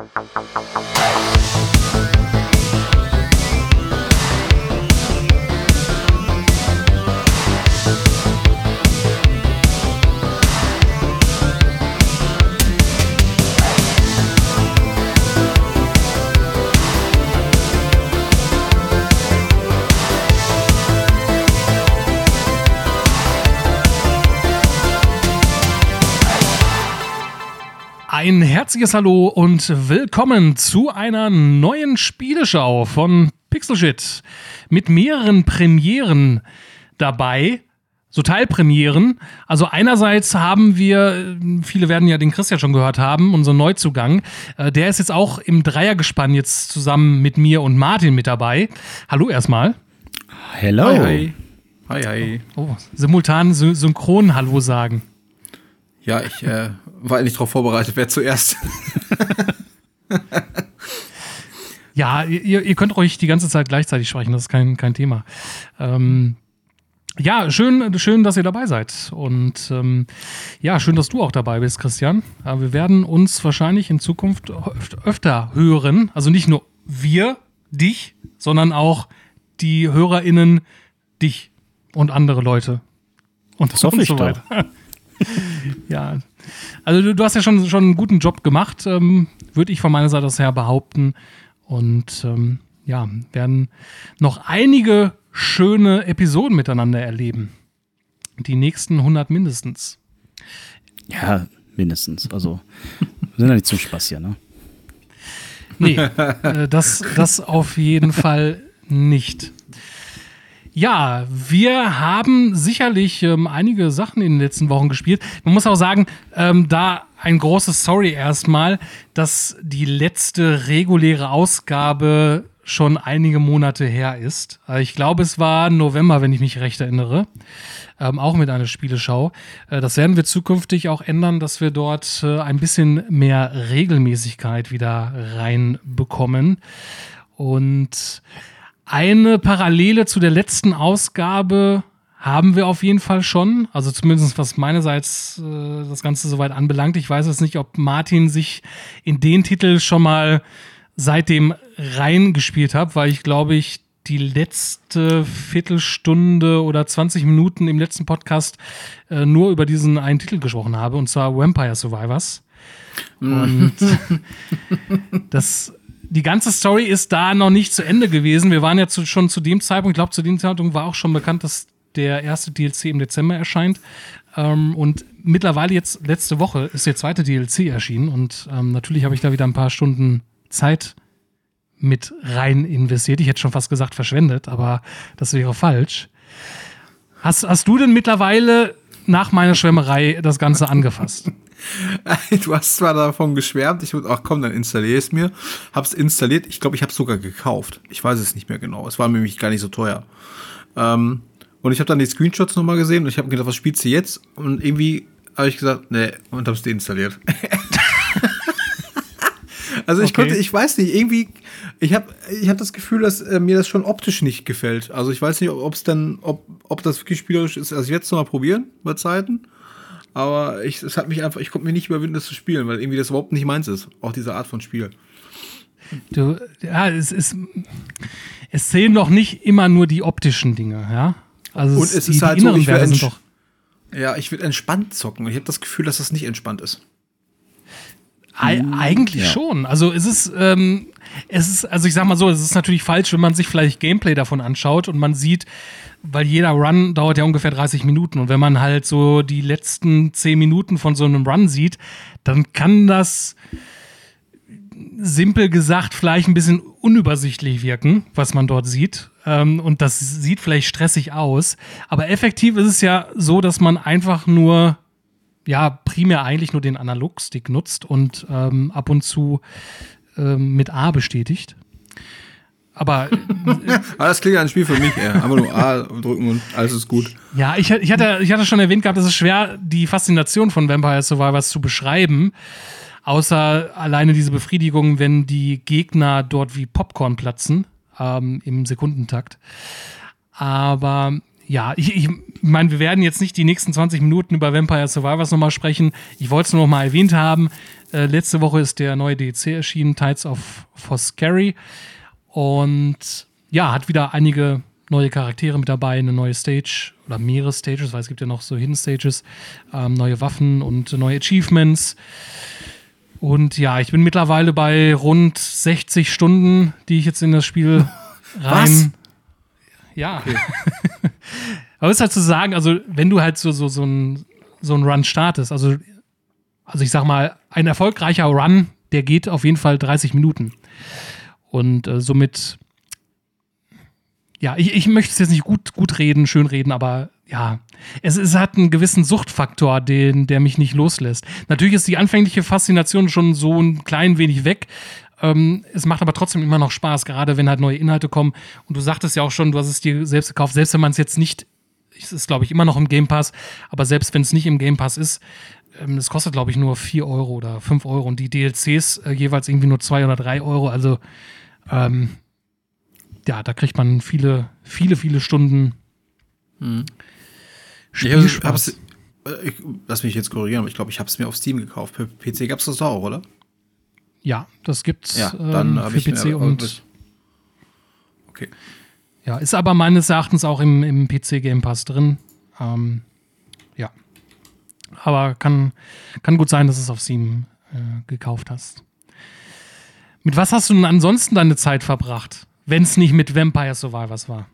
Ein herzliches Hallo und willkommen zu einer neuen Spieleschau von Pixelshit mit mehreren Premieren dabei, so Teilpremieren. Also einerseits haben wir, viele werden ja den Christian schon gehört haben, unseren Neuzugang. Der ist jetzt auch im Dreiergespann jetzt zusammen mit mir und Martin mit dabei. Hallo erstmal. Hello. Hi, hi. Hi, hi. Oh, simultan synchron Hallo sagen. Ja, ich war nicht darauf vorbereitet, wer zuerst. Ja, ihr könnt ruhig die ganze Zeit gleichzeitig sprechen, das ist kein Thema. Ja, schön, dass ihr dabei seid. Und ja, schön, dass du auch dabei bist, Christian. Wir werden uns wahrscheinlich in Zukunft öfter hören. Also nicht nur wir, dich, sondern auch die HörerInnen, dich und andere Leute. Und das hoffe ich so weiter. Ja, also du hast ja schon einen guten Job gemacht, würde ich von meiner Seite aus her behaupten. Und ja, werden noch einige schöne Episoden miteinander erleben. Die nächsten 100 mindestens. Ja, mindestens. Also, wir sind ja nicht zum Spaß hier, ne? Nee, das auf jeden Fall nicht. Ja, wir haben sicherlich einige Sachen in den letzten Wochen gespielt. Man muss auch sagen, da ein großes Sorry erstmal, dass die letzte reguläre Ausgabe schon einige Monate her ist. Ich glaube, es war November, wenn ich mich recht erinnere. Auch mit einer Spieleschau. Das werden wir zukünftig auch ändern, dass wir dort ein bisschen mehr Regelmäßigkeit wieder reinbekommen. Und eine Parallele zu der letzten Ausgabe haben wir auf jeden Fall schon. Also zumindest was meinerseits das Ganze soweit anbelangt. Ich weiß jetzt nicht, ob Martin sich in den Titel schon mal seitdem reingespielt hat, weil ich glaube, die letzte Viertelstunde oder 20 Minuten im letzten Podcast nur über diesen einen Titel gesprochen habe, und zwar Vampire Survivors. Und die ganze Story ist da noch nicht zu Ende gewesen. Wir waren ja schon zu dem Zeitpunkt, ich glaube, zu dem Zeitpunkt war auch schon bekannt, dass der erste DLC im Dezember erscheint. Und mittlerweile jetzt, letzte Woche, ist der zweite DLC erschienen. Und natürlich habe ich da wieder ein paar Stunden Zeit mit rein investiert. Ich hätte schon fast gesagt verschwendet, aber das wäre falsch. Hast du denn mittlerweile nach meiner Schwärmerei das Ganze angefasst? Du hast zwar davon geschwärmt, ich würde, ach komm, dann installiere es mir. Hab's installiert, ich glaube, ich habe es sogar gekauft. Ich weiß es nicht mehr genau. Es war nämlich gar nicht so teuer. Und ich habe dann die Screenshots nochmal gesehen und ich habe gedacht, was spielst du jetzt? Und irgendwie habe ich gesagt, nee, und habe es deinstalliert. Also ich weiß nicht, irgendwie, ich hab das Gefühl, dass mir das schon optisch nicht gefällt. Also ich weiß nicht, ob das wirklich spielerisch ist. Also ich werde es noch mal probieren bei Zeiten. Aber ich konnte mir nicht überwinden, das zu spielen, weil irgendwie das überhaupt nicht meins ist. Auch diese Art von Spiel. Es zählen doch nicht immer nur die optischen Dinge, ja? Also und es ist halt so, ich will doch entspannt zocken. Und ich habe das Gefühl, dass das nicht entspannt ist. Eigentlich ja. Schon. Also es ist, also ich sag mal so, es ist natürlich falsch, wenn man sich vielleicht Gameplay davon anschaut und man sieht, weil jeder Run dauert ja ungefähr 30 Minuten. Und wenn man halt so die letzten 10 Minuten von so einem Run sieht, dann kann das simpel gesagt vielleicht ein bisschen unübersichtlich wirken, was man dort sieht. Und das sieht vielleicht stressig aus. Aber effektiv ist es ja so, dass man einfach nur, ja, primär eigentlich nur den Analogstick nutzt und ab und zu mit A bestätigt. Aber das klingt ein Spiel für mich, ey. Einfach nur A drücken und alles ist gut. Ja, ich hatte schon erwähnt gehabt, es ist schwer, die Faszination von Vampire Survivors zu beschreiben. Außer alleine diese Befriedigung, wenn die Gegner dort wie Popcorn platzen, im Sekundentakt. Aber Ja, ich meine, wir werden jetzt nicht die nächsten 20 Minuten über Vampire Survivors nochmal sprechen. Ich wollte es nur noch mal erwähnt haben. Letzte Woche ist der neue DLC erschienen, Tides of Foscari. Und ja, hat wieder einige neue Charaktere mit dabei, eine neue Stage oder mehrere Stages, weil es gibt ja noch so Hidden Stages, neue Waffen und neue Achievements. Und ja, ich bin mittlerweile bei rund 60 Stunden, die ich jetzt in das Spiel rein... Was? Ja. Okay. Aber es ist halt zu sagen, also wenn du halt so ein Run startest, also ich sag mal, ein erfolgreicher Run, der geht auf jeden Fall 30 Minuten. Und somit, ja, ich möchte es jetzt nicht gut reden, schön reden, aber ja, es hat einen gewissen Suchtfaktor, der mich nicht loslässt. Natürlich ist die anfängliche Faszination schon so ein klein wenig weg. Es macht aber trotzdem immer noch Spaß, gerade wenn halt neue Inhalte kommen. Und du sagtest ja auch schon, du hast es dir selbst gekauft, selbst wenn man es jetzt nicht, es ist glaube ich immer noch im Game Pass, aber selbst wenn es nicht im Game Pass ist, es kostet glaube ich nur 4 Euro oder 5 Euro und die DLCs jeweils irgendwie nur 2 oder 3 Euro. Also ja, da kriegt man viele Stunden Spielspaß. Lass mich jetzt korrigieren, aber ich glaube, ich habe es mir auf Steam gekauft. Für PC gab es das auch, oder? Ja, das gibt's dann für PC und okay. Ja, ist aber meines Erachtens auch im PC Game Pass drin. Ja. Aber kann gut sein, dass du es auf Steam gekauft hast. Mit was hast du denn ansonsten deine Zeit verbracht, wenn es nicht mit Vampire Survivors war?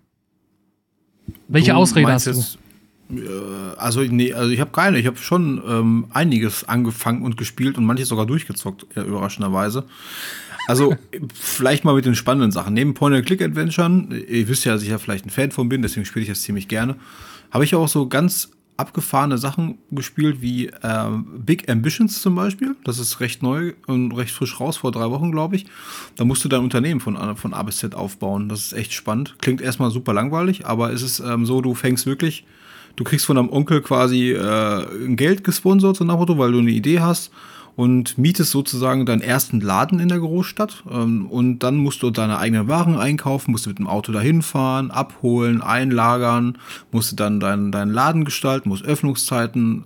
Welche Ausrede hast du? Also ich habe keine. Ich habe schon einiges angefangen und gespielt und manches sogar durchgezockt, überraschenderweise. Also vielleicht mal mit den spannenden Sachen. Neben Point-and-Click-Adventuren, ihr wisst ja, dass ich ja vielleicht ein Fan von bin, deswegen spiele ich das ziemlich gerne, habe ich auch so ganz abgefahrene Sachen gespielt, wie Big Ambitions zum Beispiel. Das ist recht neu und recht frisch raus, vor 3 Wochen, glaube ich. Da musst du dein Unternehmen von A bis Z aufbauen. Das ist echt spannend. Klingt erstmal super langweilig, aber es ist so, du kriegst von deinem Onkel quasi ein Geld gesponsert, so nach Motto, weil du eine Idee hast und mietest sozusagen deinen ersten Laden in der Großstadt und dann musst du deine eigenen Waren einkaufen, musst du mit dem Auto dahin fahren, abholen, einlagern, musst du dann deinen Laden gestalten, musst Öffnungszeiten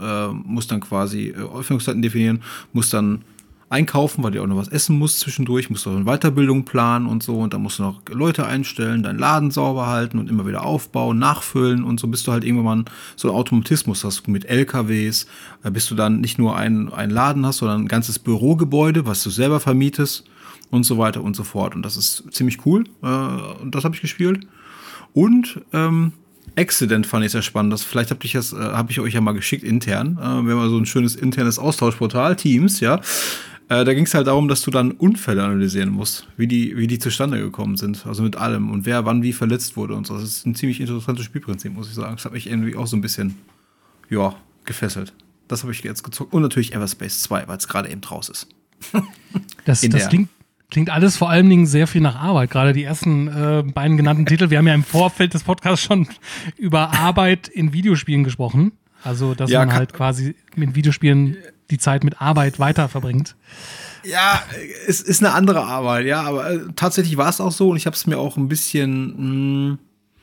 definieren, musst dann einkaufen, weil du auch noch was essen musst zwischendurch, musst du auch eine Weiterbildung planen und so und dann musst du noch Leute einstellen, deinen Laden sauber halten und immer wieder aufbauen, nachfüllen und so, bis du halt irgendwann so einen Automatismus hast mit LKWs, bis du dann nicht nur einen Laden hast, sondern ein ganzes Bürogebäude, was du selber vermietest und so weiter und so fort und das ist ziemlich cool und das habe ich gespielt und Accident fand ich sehr spannend. Vielleicht habe ich euch ja mal geschickt intern. Wir haben mal so ein schönes internes Austauschportal, Teams, ja. Da ging es halt darum, dass du dann Unfälle analysieren musst, wie die zustande gekommen sind. Also mit allem und wer wann wie verletzt wurde und so. Das ist ein ziemlich interessantes Spielprinzip, muss ich sagen. Das hat mich irgendwie auch so ein bisschen, gefesselt. Das habe ich jetzt gezockt. Und natürlich Everspace 2, weil es gerade eben raus ist. Das klingt alles vor allen Dingen sehr viel nach Arbeit. Gerade die ersten beiden genannten Titel. Wir haben ja im Vorfeld des Podcasts schon über Arbeit in Videospielen gesprochen. Also, dass man halt quasi mit Videospielen die Zeit mit Arbeit weiter verbringt. Ja, es ist eine andere Arbeit, ja, aber tatsächlich war es auch so und ich habe es mir auch ein bisschen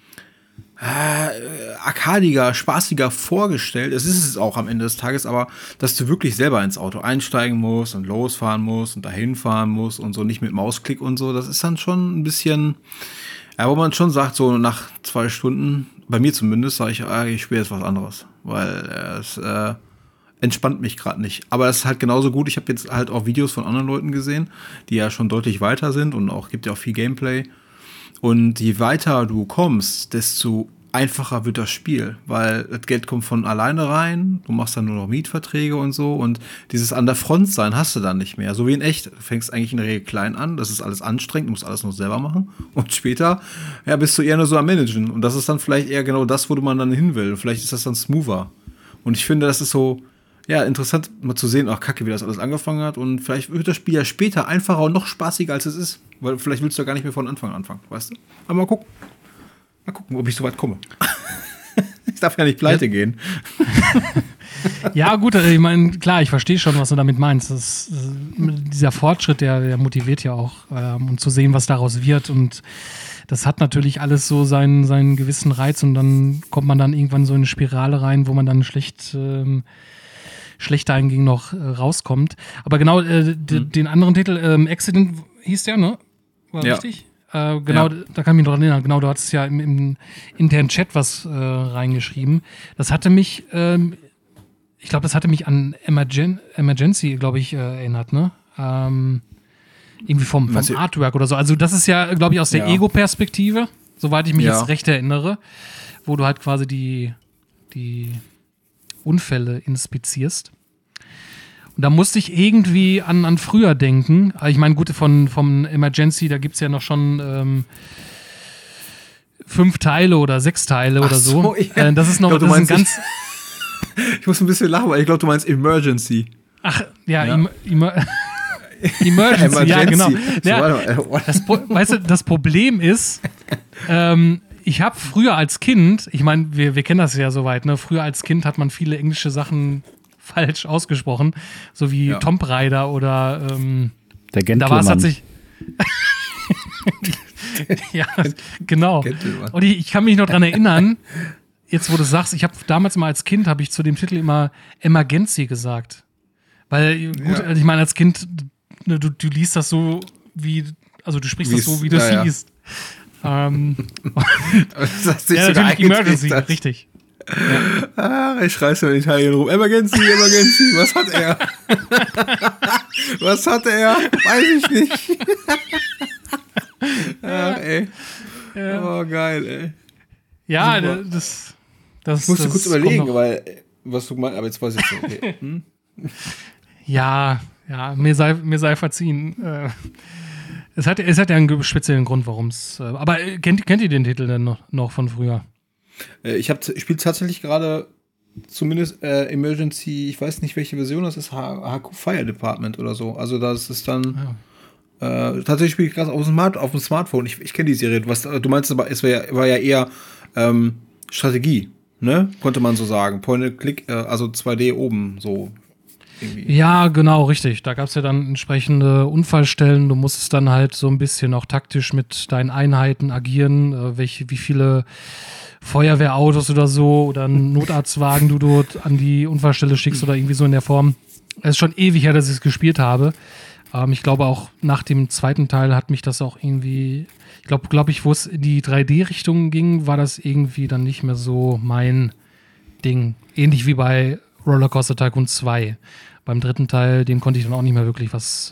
arkadiger, spaßiger vorgestellt. Es ist es auch am Ende des Tages, aber dass du wirklich selber ins Auto einsteigen musst und losfahren musst und dahin fahren musst und so nicht mit Mausklick und so, das ist dann schon ein bisschen, wo man schon sagt, so nach 2 Stunden, bei mir zumindest, sage ich spiele jetzt was anderes, weil es entspannt mich gerade nicht. Aber es ist halt genauso gut. Ich habe jetzt halt auch Videos von anderen Leuten gesehen, die ja schon deutlich weiter sind und auch gibt ja auch viel Gameplay. Und je weiter du kommst, desto einfacher wird das Spiel, weil das Geld kommt von alleine rein, du machst dann nur noch Mietverträge und so und dieses an der Front sein hast du dann nicht mehr. So wie in echt. Du fängst eigentlich in der Regel klein an, das ist alles anstrengend, du musst alles noch selber machen und später bist du eher nur so am Managen und das ist dann vielleicht eher genau das, wo man dann hin will. Vielleicht ist das dann smoother. Und ich finde, das ist so interessant mal zu sehen, kacke, wie das alles angefangen hat und vielleicht wird das Spiel ja später einfacher und noch spaßiger, als es ist, weil vielleicht willst du ja gar nicht mehr von Anfang anfangen, weißt du? Aber mal gucken, ob ich so weit komme. Ich darf ja nicht pleite gehen. Ja, gut, ich meine, klar, ich verstehe schon, was du damit meinst. Dieser Fortschritt, der motiviert ja auch, und zu sehen, was daraus wird. Und das hat natürlich alles so seinen gewissen Reiz und dann kommt man dann irgendwann so in eine Spirale rein, wo man dann schlechter hingegen noch rauskommt. Aber genau, den anderen Titel, Accident hieß der, ne? War richtig? Genau, da kann ich mich noch erinnern. Genau, du hattest ja im internen Chat was reingeschrieben. Das hatte mich, ich glaube, das hatte mich an Emergency, glaube ich, erinnert, ne? Irgendwie vom Artwork oder so. Also das ist ja, glaube ich, aus der Ego-Perspektive, soweit ich mich jetzt recht erinnere, wo du halt quasi die Unfälle inspizierst. Und da musste ich irgendwie an früher denken. Ich meine, gut, vom Emergency, da gibt es ja noch schon 5 Teile oder 6 Teile oder so. Ja. Das ist noch ich glaub, das ist ein ganz. Ich muss ein bisschen lachen, weil ich glaube, du meinst Emergency. Ach, ja. Emergency, ja, genau. Ja, weißt du, das Problem ist, ich habe früher als Kind, ich meine, wir kennen das ja soweit, ne? Früher als Kind hat man viele englische Sachen falsch ausgesprochen, so wie Tomb Raider oder der Gentleman. Da war es tatsächlich. Ja, genau. Gentleman. Und ich kann mich noch dran erinnern, jetzt wo du sagst, ich habe damals mal als Kind, habe ich zu dem Titel immer Emergency gesagt. Weil, gut, ich meine, als Kind, du liest das so, also du sprichst das so, wie du es liest. Das hast dich natürlich Emergency, richtig. Ja. Ich schreie so in Italien rum. Emergency, Emergency. Was hat er? Was hat er? Weiß ich nicht. Ach, ey. Ja. Oh, geil, ey. Ja, das ich musste kurz überlegen, weil, was du meinst, aber jetzt weiß ich so, okay. Ja, mir sei verziehen. Es hat ja einen speziellen Grund, warum es. Aber kennt ihr den Titel denn noch von früher? Ich spiele tatsächlich gerade zumindest Emergency, ich weiß nicht, welche Version das ist, HQ Fire Department oder so. Also das ist dann tatsächlich spiele ich gerade auf dem Smartphone. Ich kenne die Serie. Was du meinst, aber es war ja eher Strategie, ne? Konnte man so sagen. Point-and-Click, also 2D oben so. Irgendwie. Ja, genau, richtig. Da gab es ja dann entsprechende Unfallstellen. Du musstest dann halt so ein bisschen auch taktisch mit deinen Einheiten agieren, wie viele Feuerwehrautos oder so oder einen Notarztwagen du dort an die Unfallstelle schickst oder irgendwie so in der Form. Es ist schon ewig her, dass ich es gespielt habe. Ich glaube auch nach dem zweiten Teil hat mich das auch irgendwie, ich glaube, wo es in die 3D-Richtung ging, war das irgendwie dann nicht mehr so mein Ding. Ähnlich wie bei Rollercoaster Tycoon 2. Beim dritten Teil, den konnte ich dann auch nicht mehr wirklich was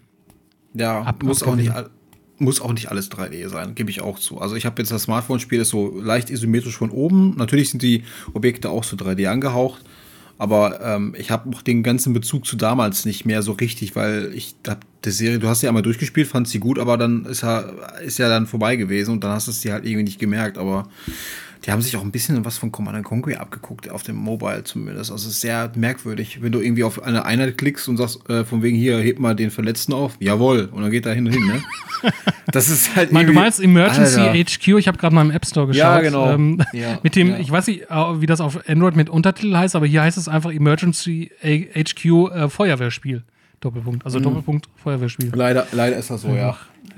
muss auch nicht alles 3D sein, gebe ich auch zu. Also ich habe jetzt das Smartphone-Spiel, das so leicht isometrisch von oben. Natürlich sind die Objekte auch so 3D angehaucht, aber ich habe auch den ganzen Bezug zu damals nicht mehr so richtig, weil ich habe die Serie, du hast sie einmal durchgespielt, fand sie gut, aber dann ist ja dann vorbei gewesen und dann hast du es dir halt irgendwie nicht gemerkt, aber die haben sich auch ein bisschen was von Command & Conquer abgeguckt, auf dem Mobile zumindest. Also es ist sehr merkwürdig, wenn du irgendwie auf eine Einheit klickst und sagst, von wegen hier, heb mal den Verletzten auf. Jawohl. Und dann geht da hin, ne? Das ist halt irgendwie... Du meinst Emergency HQ? Ich habe gerade mal im App Store geschaut. Ja, genau. Mit dem, ich weiß nicht, wie das auf Android mit Untertitel heißt, aber hier heißt es einfach Emergency HQ Feuerwehrspiel. Doppelpunkt. Also Doppelpunkt Feuerwehrspiel. Leider ist das so, ja.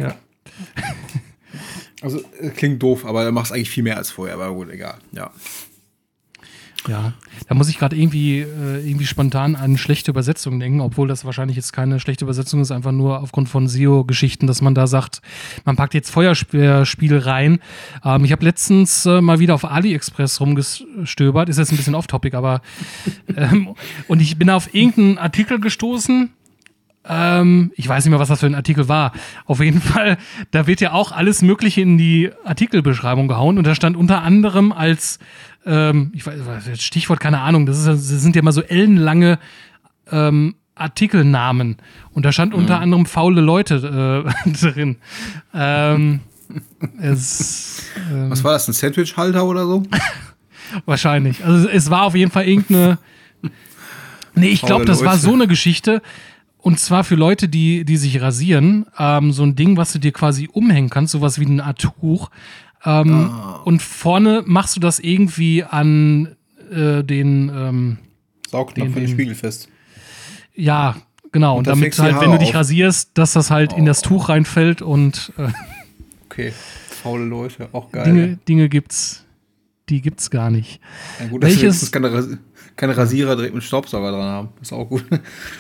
Also, klingt doof, aber du machst eigentlich viel mehr als vorher, aber gut, egal, ja. Ja, da muss ich gerade irgendwie spontan an schlechte Übersetzungen denken, obwohl das wahrscheinlich jetzt keine schlechte Übersetzung ist, einfach nur aufgrund von SEO-Geschichten, dass man da sagt, man packt jetzt Feuerspiel rein. Ich habe letztens mal wieder auf AliExpress rumgestöbert, ist jetzt ein bisschen off-topic, aber und ich bin auf irgendeinen Artikel gestoßen. Ich weiß nicht mehr, was das für ein Artikel war. Auf jeden Fall, da wird ja auch alles Mögliche in die Artikelbeschreibung gehauen und da stand unter anderem als, ich weiß, Stichwort, keine Ahnung, das sind ja mal so ellenlange Artikelnamen und da stand unter anderem faule Leute drin. Was war das, ein Sandwich-Halter oder so? Wahrscheinlich. Also es war auf jeden Fall irgendeine. Nee, ich glaube, das war so eine Geschichte. Und zwar für Leute, die sich rasieren, so ein Ding, was du dir quasi umhängen kannst, sowas wie eine Art Tuch. Und vorne machst du das irgendwie an den Saugnapf für den Spiegel fest. Ja, genau. Und damit halt, wenn du dich rasierst, dass das halt in das Tuch reinfällt und okay, faule Leute, auch geil. Dinge gibt's gar nicht. Ja, gut, dass wir keine Rasierer direkt mit Staubsauger dran haben. Das ist auch gut.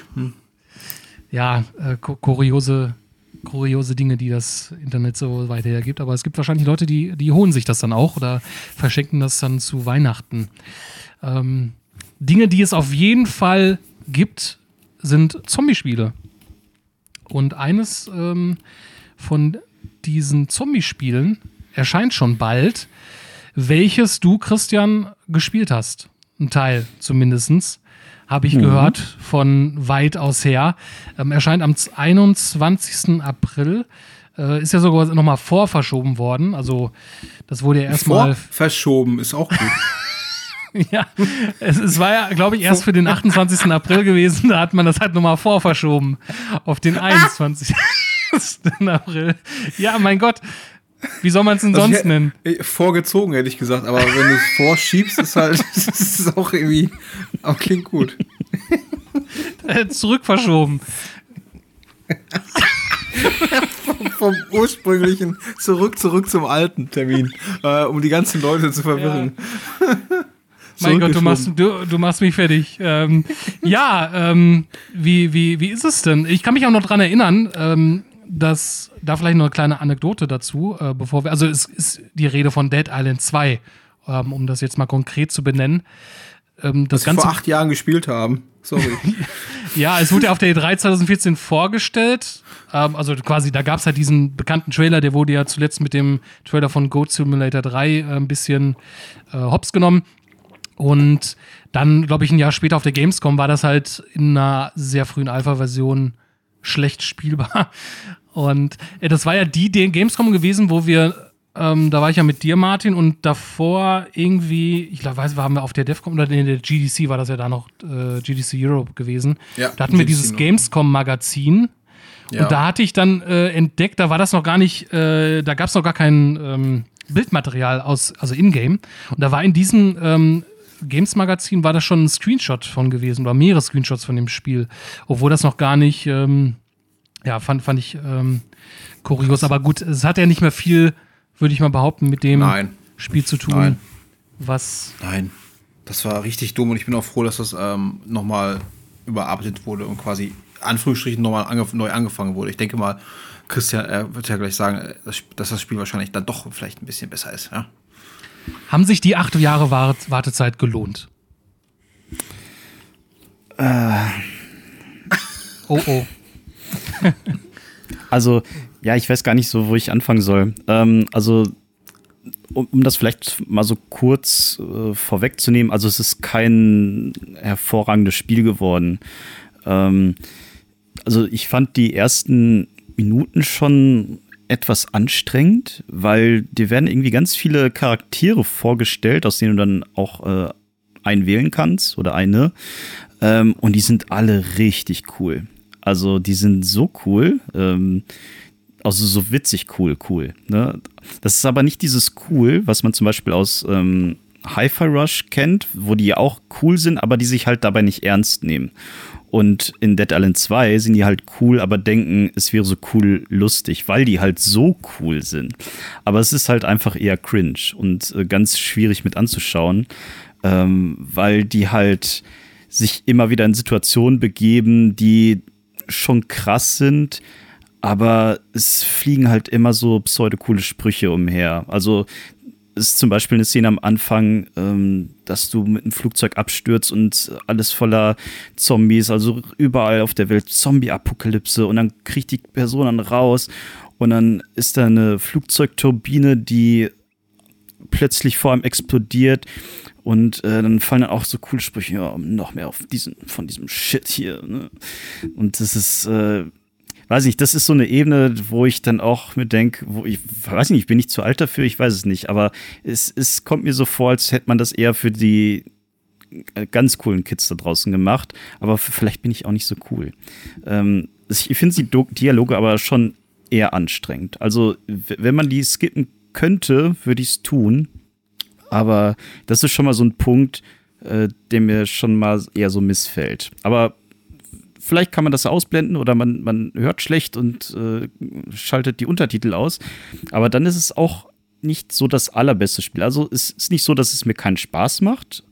Ja, kuriose Dinge, die das Internet so weiter hergibt. Aber es gibt wahrscheinlich Leute, die holen sich das dann auch oder verschenken das dann zu Weihnachten. Dinge, die es auf jeden Fall gibt, sind Zombie-Spiele. Und eines von diesen Zombie-Spielen erscheint schon bald, welches du, Christian, gespielt hast. Ein Teil zumindest. Habe ich gehört, von weit aus her. Erscheint am 21. April. Ist ja sogar nochmal vorverschoben worden. Also, das wurde ja erstmal. Verschoben, ist auch gut. Ja, es war ja, glaube ich, erst für den 28. April gewesen. Da hat man das halt nochmal vorverschoben. Auf den 21. April. Ja, mein Gott. Wie soll man es denn sonst nennen? Vorgezogen, hätte ich gesagt. Aber wenn du es vorschiebst, ist es auch irgendwie. Aber klingt gut. Zurückverschoben. Vom ursprünglichen zurück zum alten Termin. Um die ganzen Leute zu verwirren. Ja. Mein Gott, du machst mich fertig. Wie ist es denn? Ich kann mich auch noch dran erinnern, dass da vielleicht noch eine kleine Anekdote dazu, also es ist die Rede von Dead Island 2, um das jetzt mal konkret zu benennen. Das Ganze vor 8 Jahren gespielt haben. Sorry. Ja, es wurde ja auf der E3 2014 vorgestellt. Also quasi, da gab es halt diesen bekannten Trailer, der wurde ja zuletzt mit dem Trailer von Goat Simulator 3 ein bisschen hops genommen. Und dann, glaube ich, ein Jahr später auf der Gamescom war das halt in einer sehr frühen Alpha-Version schlecht spielbar. Und das war ja die Gamescom gewesen, wo wir, da war ich ja mit dir, Martin, und davor irgendwie, ich glaube, waren wir auf der DEFCON oder in der GDC war das ja da noch, GDC Europe gewesen. Ja, da hatten wir dieses Gamescom-Magazin. Ja. Und da hatte ich dann entdeckt, da war das noch gar nicht, da gab es noch gar kein Bildmaterial also in-game. Und da war in diesem Games-Magazin war das schon ein Screenshot von gewesen, oder mehrere Screenshots von dem Spiel, obwohl das noch gar nicht, fand ich kurios. Aber gut, es hat ja nicht mehr viel, würde ich mal behaupten, mit dem Spiel zu tun. Nein, das war richtig dumm und ich bin auch froh, dass das nochmal überarbeitet wurde und quasi Anführungsstrichen nochmal neu angefangen wurde. Ich denke mal, Christian wird ja gleich sagen, dass das Spiel wahrscheinlich dann doch vielleicht ein bisschen besser ist, ja. Haben sich die 8 Jahre Wartezeit gelohnt? Oh. Also, ja, ich weiß gar nicht so, wo ich anfangen soll. Also, um das vielleicht mal so kurz vorwegzunehmen, also es ist kein hervorragendes Spiel geworden. Also ich fand die ersten Minuten schon etwas anstrengend, weil dir werden irgendwie ganz viele Charaktere vorgestellt, aus denen du dann auch einen wählen kannst oder eine. Und die sind alle richtig cool. Also die sind so cool, also so witzig cool. Ne? Das ist aber nicht dieses cool, was man zum Beispiel aus Hi-Fi Rush kennt, wo die auch cool sind, aber die sich halt dabei nicht ernst nehmen. Und in Dead Island 2 sind die halt cool, aber denken, es wäre so cool lustig, weil die halt so cool sind. Aber es ist halt einfach eher cringe und ganz schwierig mit anzuschauen, weil die halt sich immer wieder in Situationen begeben, die schon krass sind, aber es fliegen halt immer so pseudo-coole Sprüche umher. Also ist zum Beispiel eine Szene am Anfang, dass du mit einem Flugzeug abstürzt und alles voller Zombies, also überall auf der Welt Zombie-Apokalypse und dann kriegt die Person dann raus und dann ist da eine Flugzeugturbine, die plötzlich vor einem explodiert und dann fallen dann auch so coole Sprüche, ja, noch mehr von diesem Shit hier. Ne? Und das ist weiß nicht, das ist so eine Ebene, wo ich dann auch mir denke, weiß nicht, bin ich zu alt dafür, ich weiß es nicht, aber es kommt mir so vor, als hätte man das eher für die ganz coolen Kids da draußen gemacht, aber vielleicht bin ich auch nicht so cool. Ich finde die Dialoge aber schon eher anstrengend. Also, wenn man die skippen könnte, würde ich es tun, aber das ist schon mal so ein Punkt, der mir schon mal eher so missfällt. Aber vielleicht kann man das ausblenden oder man hört schlecht und schaltet die Untertitel aus. Aber dann ist es auch nicht so das allerbeste Spiel. Also es ist nicht so, dass es mir keinen Spaß macht.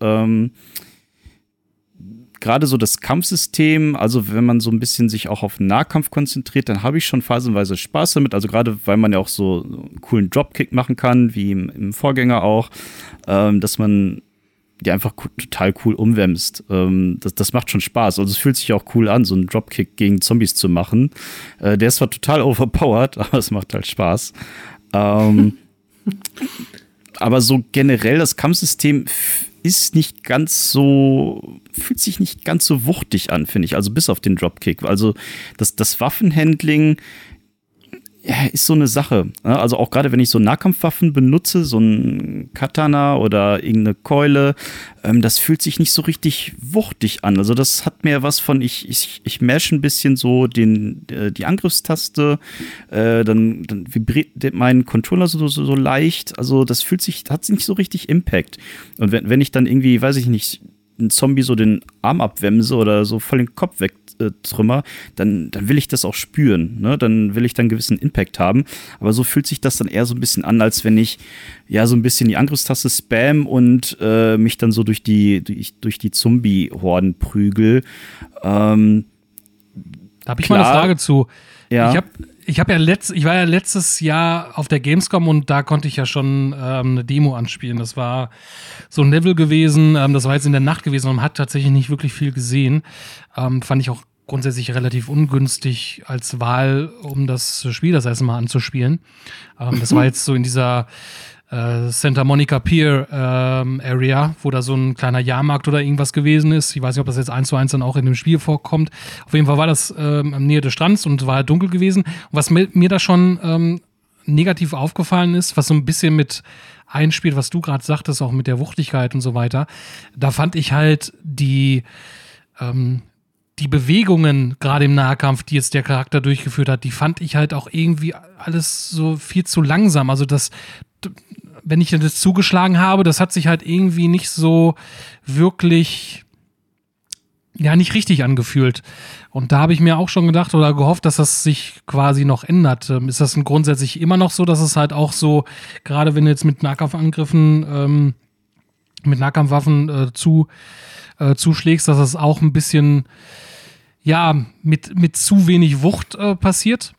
Gerade so das Kampfsystem, also wenn man so ein bisschen sich auch auf Nahkampf konzentriert, dann habe ich schon phasenweise Spaß damit. Also gerade, weil man ja auch so einen coolen Dropkick machen kann, wie im Vorgänger auch, dass man die einfach total cool umwämst. Das macht schon Spaß. Also es fühlt sich auch cool an, so einen Dropkick gegen Zombies zu machen. Der ist zwar total overpowered, aber es macht halt Spaß. Aber so generell das Kampfsystem ist nicht ganz so, fühlt sich nicht ganz so wuchtig an, finde ich. Also bis auf den Dropkick. Also das Waffenhandling ist so eine Sache. Also auch gerade wenn ich so Nahkampfwaffen benutze, so ein Katana oder irgendeine Keule, das fühlt sich nicht so richtig wuchtig an. Also das hat mehr was von, ich mash ein bisschen so die Angriffstaste, dann vibriert mein Controller so leicht. Also das hat nicht so richtig Impact. Und wenn ich dann irgendwie, weiß ich nicht, einen Zombie so den Arm abwämse oder so voll den Kopf wegtrümmer, dann will ich das auch spüren, ne? Dann will ich dann einen gewissen Impact haben. Aber so fühlt sich das dann eher so ein bisschen an, als wenn ich ja so ein bisschen die Angriffstaste spam und mich dann so durch die Zombie-Horden prügel. Da habe ich mal eine Frage zu. Ja. Ich war ja letztes Jahr auf der Gamescom und da konnte ich ja schon eine Demo anspielen. Das war so ein Level gewesen, das war jetzt in der Nacht gewesen und man hat tatsächlich nicht wirklich viel gesehen. Fand ich auch grundsätzlich relativ ungünstig als Wahl, um das Spiel das erste Mal anzuspielen. Das war jetzt so in dieser Santa Monica Pier Area, wo da so ein kleiner Jahrmarkt oder irgendwas gewesen ist. Ich weiß nicht, ob das jetzt 1:1 dann auch in dem Spiel vorkommt. Auf jeden Fall war das am Nähe des Strands und war dunkel gewesen. Und was mir da schon negativ aufgefallen ist, was so ein bisschen mit einspielt, was du gerade sagtest, auch mit der Wuchtigkeit und so weiter, da fand ich halt die Bewegungen, gerade im Nahkampf, die jetzt der Charakter durchgeführt hat, die fand ich halt auch irgendwie alles so viel zu langsam. Also wenn ich das zugeschlagen habe, das hat sich halt irgendwie nicht so wirklich, ja, nicht richtig angefühlt. Und da habe ich mir auch schon gedacht oder gehofft, dass das sich quasi noch ändert. Ist das grundsätzlich immer noch so, dass es halt auch so, gerade wenn du jetzt mit Nahkampfangriffen, mit Nahkampfwaffen zuschlägst, dass das auch ein bisschen, ja, mit zu wenig Wucht passiert?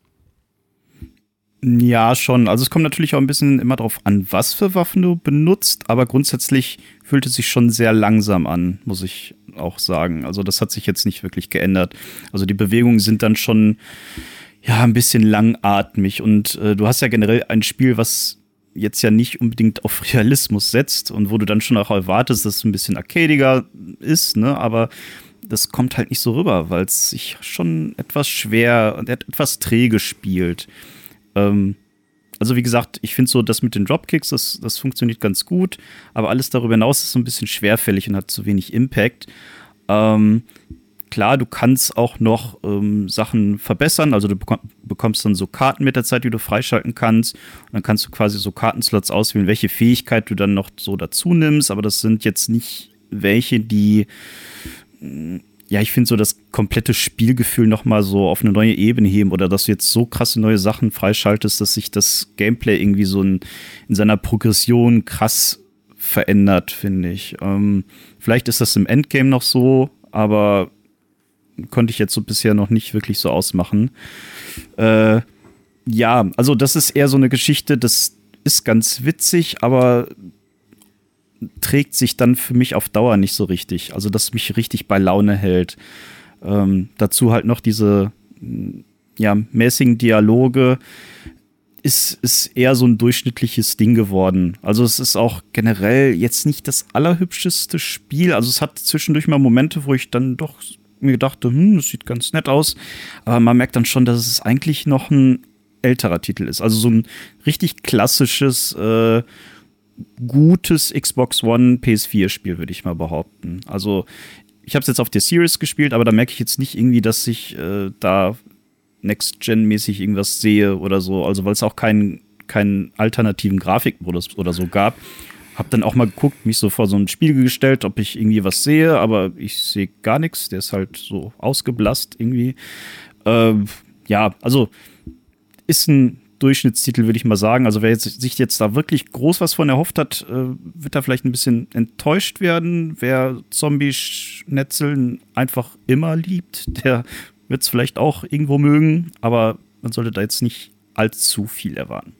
Ja, schon. Also es kommt natürlich auch ein bisschen immer drauf an, was für Waffen du benutzt, aber grundsätzlich fühlt es sich schon sehr langsam an, muss ich auch sagen. Also das hat sich jetzt nicht wirklich geändert. Also die Bewegungen sind dann schon ja ein bisschen langatmig und du hast ja generell ein Spiel, was jetzt ja nicht unbedingt auf Realismus setzt und wo du dann schon auch erwartest, dass es ein bisschen arcadiger ist, ne, aber das kommt halt nicht so rüber, weil es sich schon etwas schwer und etwas träge spielt. Also wie gesagt, ich finde so, das mit den Dropkicks, das funktioniert ganz gut, aber alles darüber hinaus ist so ein bisschen schwerfällig und hat zu wenig Impact. Klar, du kannst auch noch Sachen verbessern, also du bekommst dann so Karten mit der Zeit, die du freischalten kannst und dann kannst du quasi so Kartenslots auswählen, welche Fähigkeit du dann noch so dazu nimmst, aber das sind jetzt nicht welche, die ja, ich finde so das komplette Spielgefühl noch mal so auf eine neue Ebene heben oder dass du jetzt so krasse neue Sachen freischaltest, dass sich das Gameplay irgendwie so in seiner Progression krass verändert, finde ich. Vielleicht ist das im Endgame noch so, aber konnte ich jetzt so bisher noch nicht wirklich so ausmachen. Ja, also das ist eher so eine Geschichte, das ist ganz witzig, aber trägt sich dann für mich auf Dauer nicht so richtig. Also, dass mich richtig bei Laune hält. Dazu halt noch diese ja, mäßigen Dialoge. Ist eher so ein durchschnittliches Ding geworden. Also, es ist auch generell jetzt nicht das allerhübscheste Spiel. Also, es hat zwischendurch mal Momente, wo ich dann doch mir dachte, das sieht ganz nett aus. Aber man merkt dann schon, dass es eigentlich noch ein älterer Titel ist. Also, so ein richtig klassisches gutes Xbox One PS4-Spiel, würde ich mal behaupten. Also ich habe es jetzt auf der Series gespielt, aber da merke ich jetzt nicht irgendwie, dass ich da Next-Gen-mäßig irgendwas sehe oder so. Also weil es auch keinen alternativen Grafikmodus oder so gab. hab dann auch mal geguckt, mich so vor so einen Spiegel gestellt, ob ich irgendwie was sehe, aber ich sehe gar nichts. Der ist halt so ausgeblasst irgendwie. Ja, also ist ein Durchschnittstitel, würde ich mal sagen. Also wer sich jetzt da wirklich groß was von erhofft hat, wird da vielleicht ein bisschen enttäuscht werden. Wer Zombie-Schnetzeln einfach immer liebt, der wird es vielleicht auch irgendwo mögen, aber man sollte da jetzt nicht allzu viel erwarten.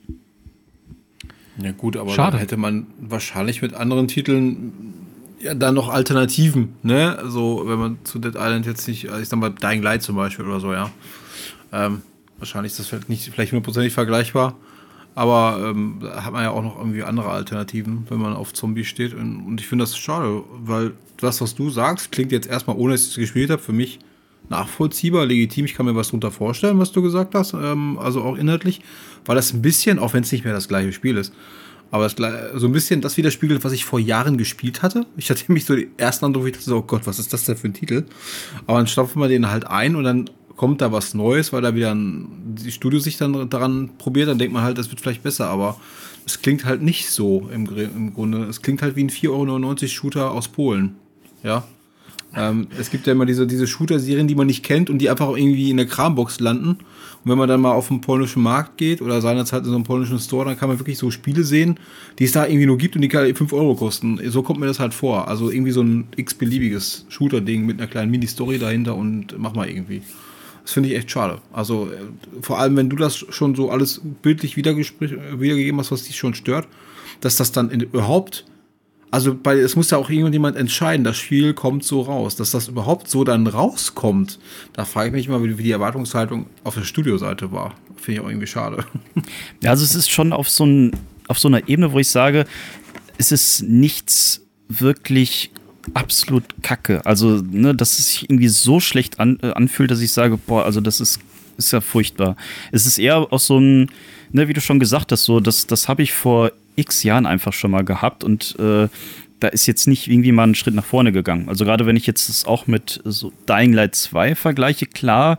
Ja gut, aber Schade. da hätte man wahrscheinlich mit anderen Titeln ja dann noch Alternativen, ne? Also wenn man zu Dead Island jetzt nicht, ich sag mal Dying Light zum Beispiel oder so, ja. Wahrscheinlich ist das vielleicht 100%ig vergleichbar, aber da hat man ja auch noch irgendwie andere Alternativen, wenn man auf Zombie steht. Und ich finde das schade, weil das, was du sagst, klingt jetzt erstmal, ohne dass ich es gespielt habe, für mich nachvollziehbar, legitim. Ich kann mir was drunter vorstellen, was du gesagt hast, also auch inhaltlich, weil das ein bisschen, auch wenn es nicht mehr das gleiche Spiel ist, aber so ein bisschen das widerspiegelt, was ich vor Jahren gespielt hatte. Ich hatte nämlich so die ersten Eindruck, ich dachte so, oh Gott, was ist das denn für ein Titel? Aber dann stopfen wir den halt ein und dann kommt da was Neues, weil da wieder die Studio sich dann daran probiert, dann denkt man halt, das wird vielleicht besser, aber es klingt halt nicht so im Grunde. Es klingt halt wie ein 4,99 € Shooter aus Polen. Ja. Es gibt ja immer diese Shooter-Serien, die man nicht kennt und die einfach irgendwie in der Krambox landen. Und wenn man dann mal auf den polnischen Markt geht oder seinerzeit in so einem polnischen Store, dann kann man wirklich so Spiele sehen, die es da irgendwie nur gibt und die 5 € kosten. So kommt mir das halt vor. Also irgendwie so ein x-beliebiges Shooter-Ding mit einer kleinen Mini-Story dahinter und mach mal irgendwie. Das finde ich echt schade. Also vor allem, wenn du das schon so alles bildlich wiedergegeben hast, was dich schon stört, dass das dann überhaupt, also es muss ja auch irgendjemand entscheiden, das Spiel kommt so raus, dass das überhaupt so dann rauskommt, da frage ich mich mal, wie die Erwartungshaltung auf der Studioseite war. Finde ich auch irgendwie schade. Ja, also es ist schon auf so einer Ebene, wo ich sage, es ist nichts wirklich absolut kacke. Also, ne, dass es sich irgendwie so schlecht anfühlt, dass ich sage, boah, also das ist ja furchtbar. Es ist eher auch so ein, ne, wie du schon gesagt hast, so, das habe ich vor x Jahren einfach schon mal gehabt und da ist jetzt nicht irgendwie mal ein Schritt nach vorne gegangen. Also gerade wenn ich jetzt das auch mit so Dying Light 2 vergleiche, klar,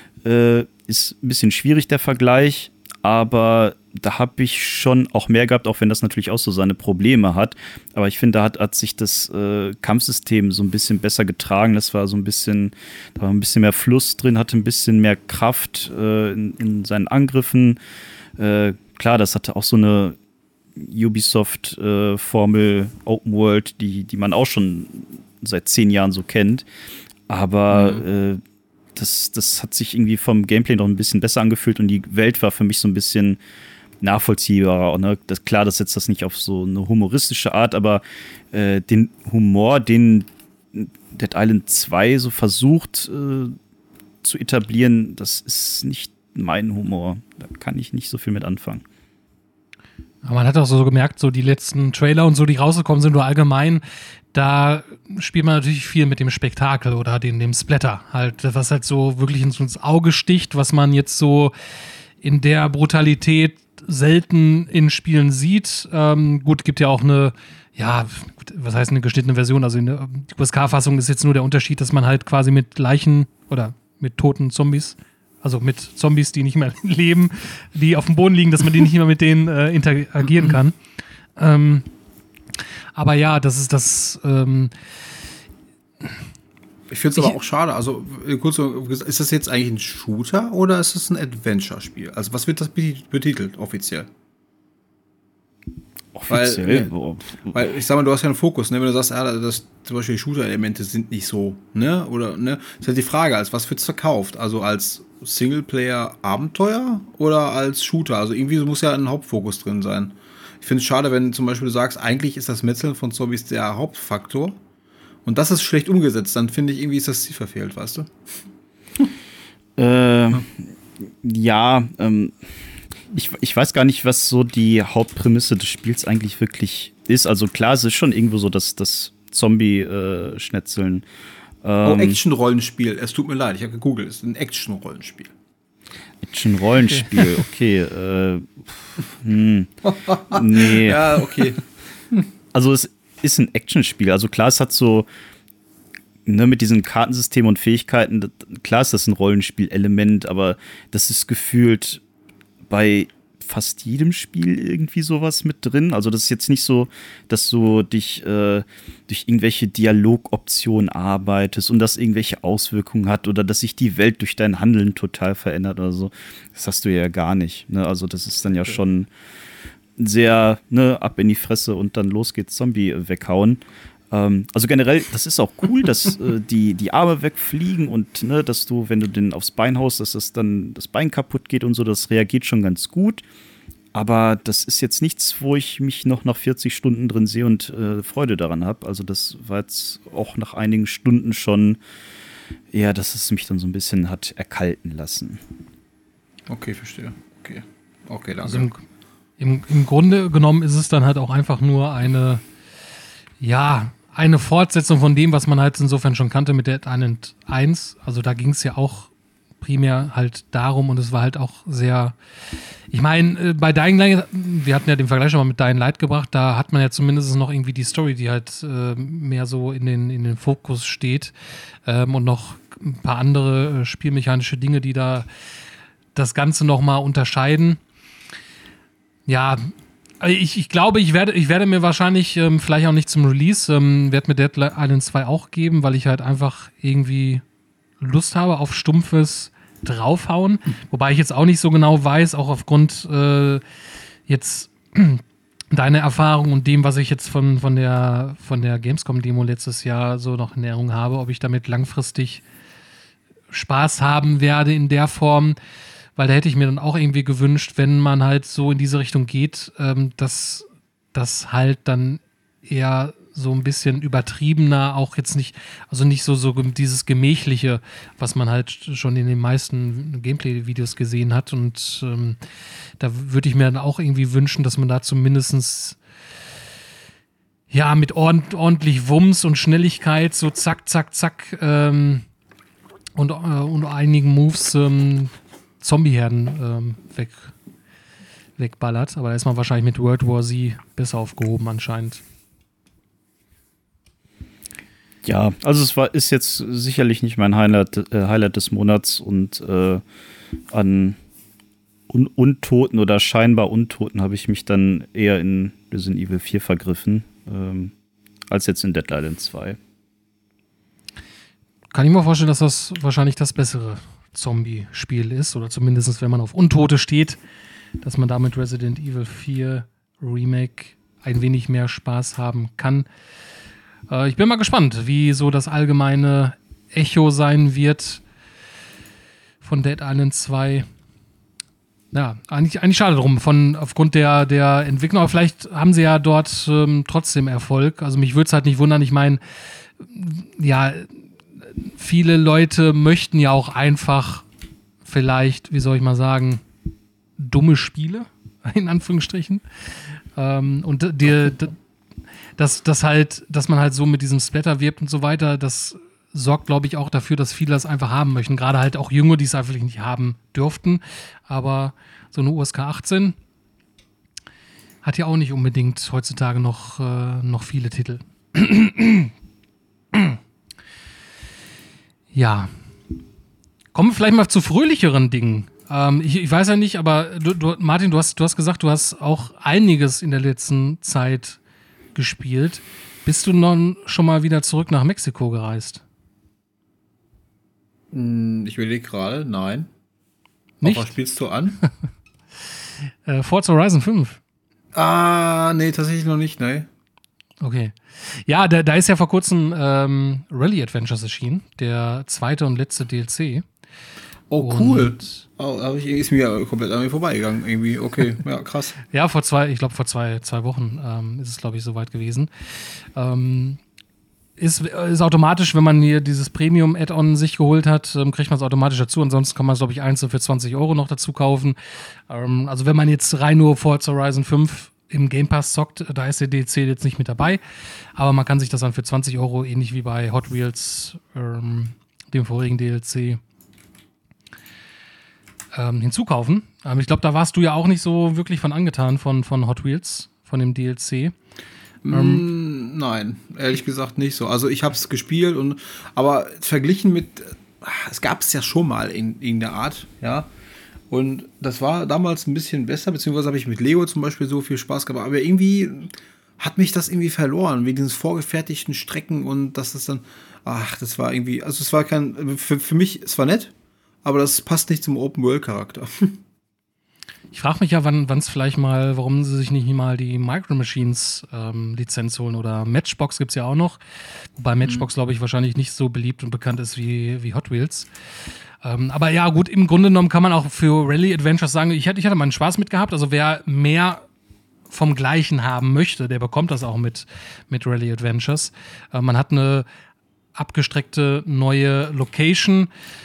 ist ein bisschen schwierig der Vergleich, aber da habe ich schon auch mehr gehabt, auch wenn das natürlich auch so seine Probleme hat. Aber ich finde, da hat sich das Kampfsystem so ein bisschen besser getragen. Da war ein bisschen mehr Fluss drin, hatte ein bisschen mehr Kraft in seinen Angriffen. Klar, das hatte auch so eine Ubisoft-Formel Open World, die man auch schon seit 10 Jahren so kennt. Aber das hat sich irgendwie vom Gameplay noch ein bisschen besser angefühlt und die Welt war für mich so ein bisschen nachvollziehbarer. Ne? Klar, das setzt das nicht auf so eine humoristische Art, aber den Humor, den Dead Island 2 so versucht zu etablieren, das ist nicht mein Humor. Da kann ich nicht so viel mit anfangen. Aber man hat auch so gemerkt, so die letzten Trailer und so, die rausgekommen sind, oder allgemein, da spielt man natürlich viel mit dem Spektakel oder dem Splatter halt, was halt so wirklich ins Auge sticht, was man jetzt so in der Brutalität selten in Spielen sieht. Gut, gibt ja auch eine, ja, was heißt eine geschnittene Version, also in der USK-Fassung ist jetzt nur der Unterschied, dass man halt quasi mit Leichen oder mit toten Zombies, also mit Zombies, die nicht mehr leben, die auf dem Boden liegen, dass man die nicht mehr mit denen interagieren kann. Aber ja, das ist das. Ich finde es aber auch schade. Also, kurz so, ist das jetzt eigentlich ein Shooter oder ist das ein Adventure-Spiel? Also, was wird das betitelt offiziell? Offiziell? Weil ich sag mal, du hast ja einen Fokus, ne? Wenn du sagst, dass zum Beispiel Shooter-Elemente sind nicht so, ne? Oder, ne? Ist halt die Frage, als was wird's verkauft? Also als Singleplayer-Abenteuer oder als Shooter? Also irgendwie muss ja ein Hauptfokus drin sein. Ich finde es schade, wenn zum Beispiel du sagst, eigentlich ist das Metzeln von Zombies der Hauptfaktor und das ist schlecht umgesetzt, dann finde ich irgendwie ist das Ziel verfehlt, weißt du? Ich weiß gar nicht, was so die Hauptprämisse des Spiels eigentlich wirklich ist. Also klar, es ist schon irgendwo so, dass das Zombie-Schnetzeln. Action-Rollenspiel. Es tut mir leid, ich habe gegoogelt. Es ist ein Action-Rollenspiel. Action-Rollenspiel, okay. Nee. Ja, okay. Also es ist ein Actionspiel. Also klar, es hat so, ne, mit diesem Kartensystem und Fähigkeiten, klar ist das ein Rollenspielelement, aber das ist gefühlt bei fast jedem Spiel irgendwie sowas mit drin. Also das ist jetzt nicht so, dass du dich durch irgendwelche Dialogoptionen arbeitest und das irgendwelche Auswirkungen hat oder dass sich die Welt durch dein Handeln total verändert oder so. Das hast du ja gar nicht. Ne? Also das ist dann ja schon sehr ab in die Fresse und dann los geht's, Zombie weghauen. Also generell, das ist auch cool, dass die Arme wegfliegen und dass du, wenn du den aufs Bein haust, dass dann das Bein kaputt geht und so, das reagiert schon ganz gut. Aber das ist jetzt nichts, wo ich mich noch nach 40 Stunden drin sehe und Freude daran habe. Also das war jetzt auch nach einigen Stunden schon eher, dass es mich dann so ein bisschen hat erkalten lassen. Okay, verstehe. Okay, danke. Also im Grunde genommen ist es dann halt auch einfach nur eine Fortsetzung von dem, was man halt insofern schon kannte mit Dead Island 1. Also da ging es ja auch primär halt darum und es war halt auch sehr, ich meine, bei Dying Light, wir hatten ja den Vergleich schon mal mit Dying Light gebracht, da hat man ja zumindest noch irgendwie die Story, die halt mehr so in den Fokus steht und noch ein paar andere spielmechanische Dinge, die da das Ganze nochmal unterscheiden. Ja, ich glaube, ich werde mir wahrscheinlich vielleicht auch nicht zum Release, werde mir Dead Island 2 auch geben, weil ich halt einfach irgendwie Lust habe auf stumpfes Draufhauen. Wobei ich jetzt auch nicht so genau weiß, auch aufgrund jetzt deiner Erfahrung und dem, was ich jetzt von der Gamescom-Demo letztes Jahr so noch in Erinnerung habe, ob ich damit langfristig Spaß haben werde in der Form. Weil da hätte ich mir dann auch irgendwie gewünscht, wenn man halt so in diese Richtung geht, dass das halt dann eher so ein bisschen übertriebener, auch jetzt nicht, also nicht so dieses Gemächliche, was man halt schon in den meisten Gameplay-Videos gesehen hat. Und da würde ich mir dann auch irgendwie wünschen, dass man da zumindest mit ordentlich Wumms und Schnelligkeit so zack, zack, zack und einigen Moves Zombieherden wegballert. Aber da ist man wahrscheinlich mit World War Z besser aufgehoben anscheinend. Ja, also ist jetzt sicherlich nicht mein Highlight des Monats und an Untoten oder scheinbar Untoten habe ich mich dann eher in Resident Evil 4 vergriffen, als jetzt in Dead Island 2. Kann ich mir vorstellen, dass das wahrscheinlich das bessere Zombie-Spiel ist, oder zumindest, wenn man auf Untote steht, dass man damit Resident Evil 4 Remake ein wenig mehr Spaß haben kann. Ich bin mal gespannt, wie so das allgemeine Echo sein wird von Dead Island 2. Ja, eigentlich schade drum, aufgrund der Entwicklung, aber vielleicht haben sie ja dort trotzdem Erfolg. Also mich würde es halt nicht wundern, ich meine, viele Leute möchten ja auch einfach vielleicht, wie soll ich mal sagen, dumme Spiele, in Anführungsstrichen. Und dass man halt so mit diesem Splatter wirbt und so weiter, das sorgt, glaube ich, auch dafür, dass viele das einfach haben möchten. Gerade halt auch Junge, die es einfach nicht haben dürften. Aber so eine USK 18 hat ja auch nicht unbedingt heutzutage noch viele Titel. Ja. Kommen wir vielleicht mal zu fröhlicheren Dingen. Ich weiß ja nicht, aber Martin, du hast gesagt, du hast auch einiges in der letzten Zeit gespielt. Bist du noch schon mal wieder zurück nach Mexiko gereist? Ich überlege gerade, nein. Nicht? Was spielst du an? Forza Horizon 5. Nee, tatsächlich noch nicht, ne. Okay. Ja, da ist ja vor kurzem Rally Adventures erschienen, der zweite und letzte DLC. Oh, cool. Ist mir komplett an mir vorbeigegangen, irgendwie. Okay, ja, krass. Ja, vor zwei Wochen ist es, glaube ich, soweit gewesen. Ist automatisch, wenn man hier dieses Premium-Add-on sich geholt hat, kriegt man es automatisch dazu. Ansonsten kann man es, glaube ich, einzeln für 20 € noch dazu kaufen. Also wenn man jetzt rein nur Forza Horizon 5 im Game Pass zockt, da ist der DLC jetzt nicht mit dabei. Aber man kann sich das dann für 20 €, ähnlich wie bei Hot Wheels, dem vorigen DLC, hinzukaufen. Ich glaube, da warst du ja auch nicht so wirklich von angetan von Hot Wheels, von dem DLC. Nein, ehrlich gesagt nicht so. Also ich habe es gespielt, aber verglichen mit, es gab es ja schon mal in der Art, ja. Und das war damals ein bisschen besser, beziehungsweise habe ich mit Lego zum Beispiel so viel Spaß gehabt. Aber irgendwie hat mich das irgendwie verloren, wegen diesen vorgefertigten Strecken und dass das dann, das war irgendwie, also es war für mich, es war nett, aber das passt nicht zum Open-World-Charakter. Ich frage mich ja, wann es vielleicht mal, warum sie sich nicht mal die Micro Machines Lizenz holen oder Matchbox gibt es ja auch noch. Wobei Matchbox, glaube ich, wahrscheinlich nicht so beliebt und bekannt ist wie Hot Wheels. Aber ja, gut, im Grunde genommen kann man auch für Rally Adventures sagen, ich hatte meinen Spaß mit gehabt. Also wer mehr vom Gleichen haben möchte, der bekommt das auch mit Rally Adventures. Man hat eine abgestreckte neue Location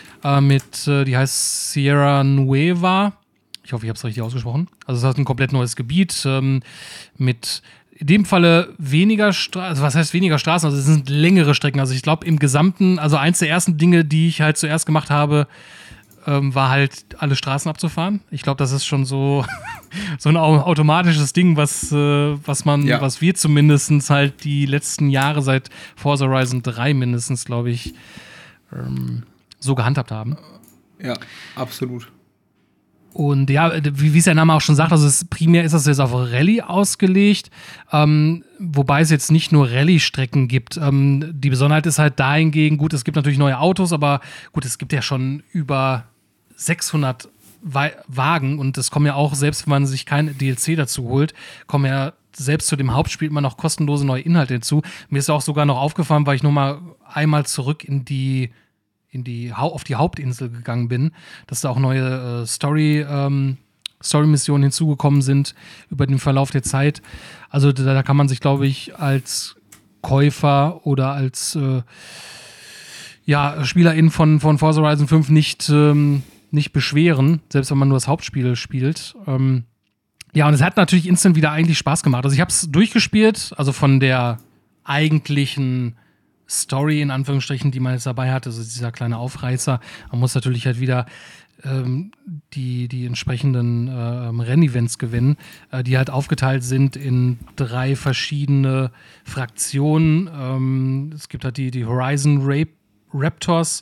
die heißt Sierra Nueva. Ich hoffe, ich habe es richtig ausgesprochen. Also es hat ein komplett neues Gebiet mit in dem Falle weniger Straßen. Also was heißt weniger Straßen? Also es sind längere Strecken. Also ich glaube im Gesamten, also eins der ersten Dinge, die ich halt zuerst gemacht habe, war halt alle Straßen abzufahren. Ich glaube, das ist schon so ein automatisches Ding, was wir zumindest halt die letzten Jahre seit Forza Horizon 3 mindestens, glaube ich, so gehandhabt haben. Ja, absolut. Und ja, wie es der Name auch schon sagt, also primär ist das jetzt auf Rallye ausgelegt, wobei es jetzt nicht nur Rallye-Strecken gibt. Die Besonderheit ist halt dahingegen, gut, es gibt natürlich neue Autos, aber gut, es gibt ja schon über 600 Wagen und es kommen ja auch, selbst wenn man sich kein DLC dazu holt, kommen ja selbst zu dem Hauptspiel immer noch kostenlose neue Inhalte hinzu. Mir ist auch sogar noch aufgefallen, weil ich nur mal einmal zurück auf die Hauptinsel gegangen bin, dass da auch neue Story-Missionen hinzugekommen sind über den Verlauf der Zeit. Also da kann man sich, glaube ich, als Käufer oder als SpielerIn von Forza Horizon 5 nicht beschweren, selbst wenn man nur das Hauptspiel spielt. Und es hat natürlich instant wieder eigentlich Spaß gemacht. Also ich habe es durchgespielt, also von der eigentlichen Story in Anführungsstrichen, die man jetzt dabei hat, also dieser kleine Aufreißer. Man muss natürlich halt wieder die entsprechenden Rennevents gewinnen, die halt aufgeteilt sind in 3 verschiedene Fraktionen. Es gibt halt die Horizon Raptors,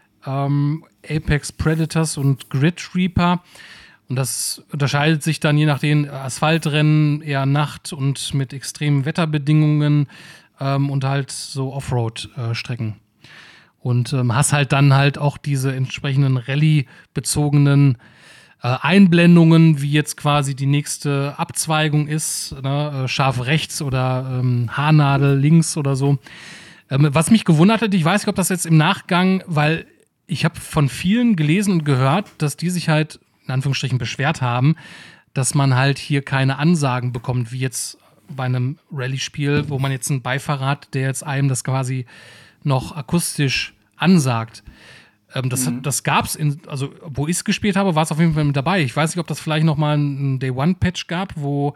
Apex Predators und Grid Reaper. Und das unterscheidet sich dann je nachdem Asphaltrennen, eher Nacht und mit extremen Wetterbedingungen und halt so Offroad-Strecken. Und hast halt dann halt auch diese entsprechenden Rallye-bezogenen Einblendungen, wie jetzt quasi die nächste Abzweigung ist, ne? Scharf rechts oder Haarnadel links oder so. Was mich gewundert hat, ich weiß nicht, ob das jetzt im Nachgang, weil ich habe von vielen gelesen und gehört, dass die sich halt in Anführungsstrichen beschwert haben, dass man halt hier keine Ansagen bekommt, wie jetzt bei einem Rallye-Spiel, wo man jetzt einen Beifahrer hat, der jetzt einem das quasi noch akustisch ansagt. Das gab's also wo ich es gespielt habe, war es auf jeden Fall mit dabei. Ich weiß nicht, ob das vielleicht noch mal ein Day-One-Patch gab, wo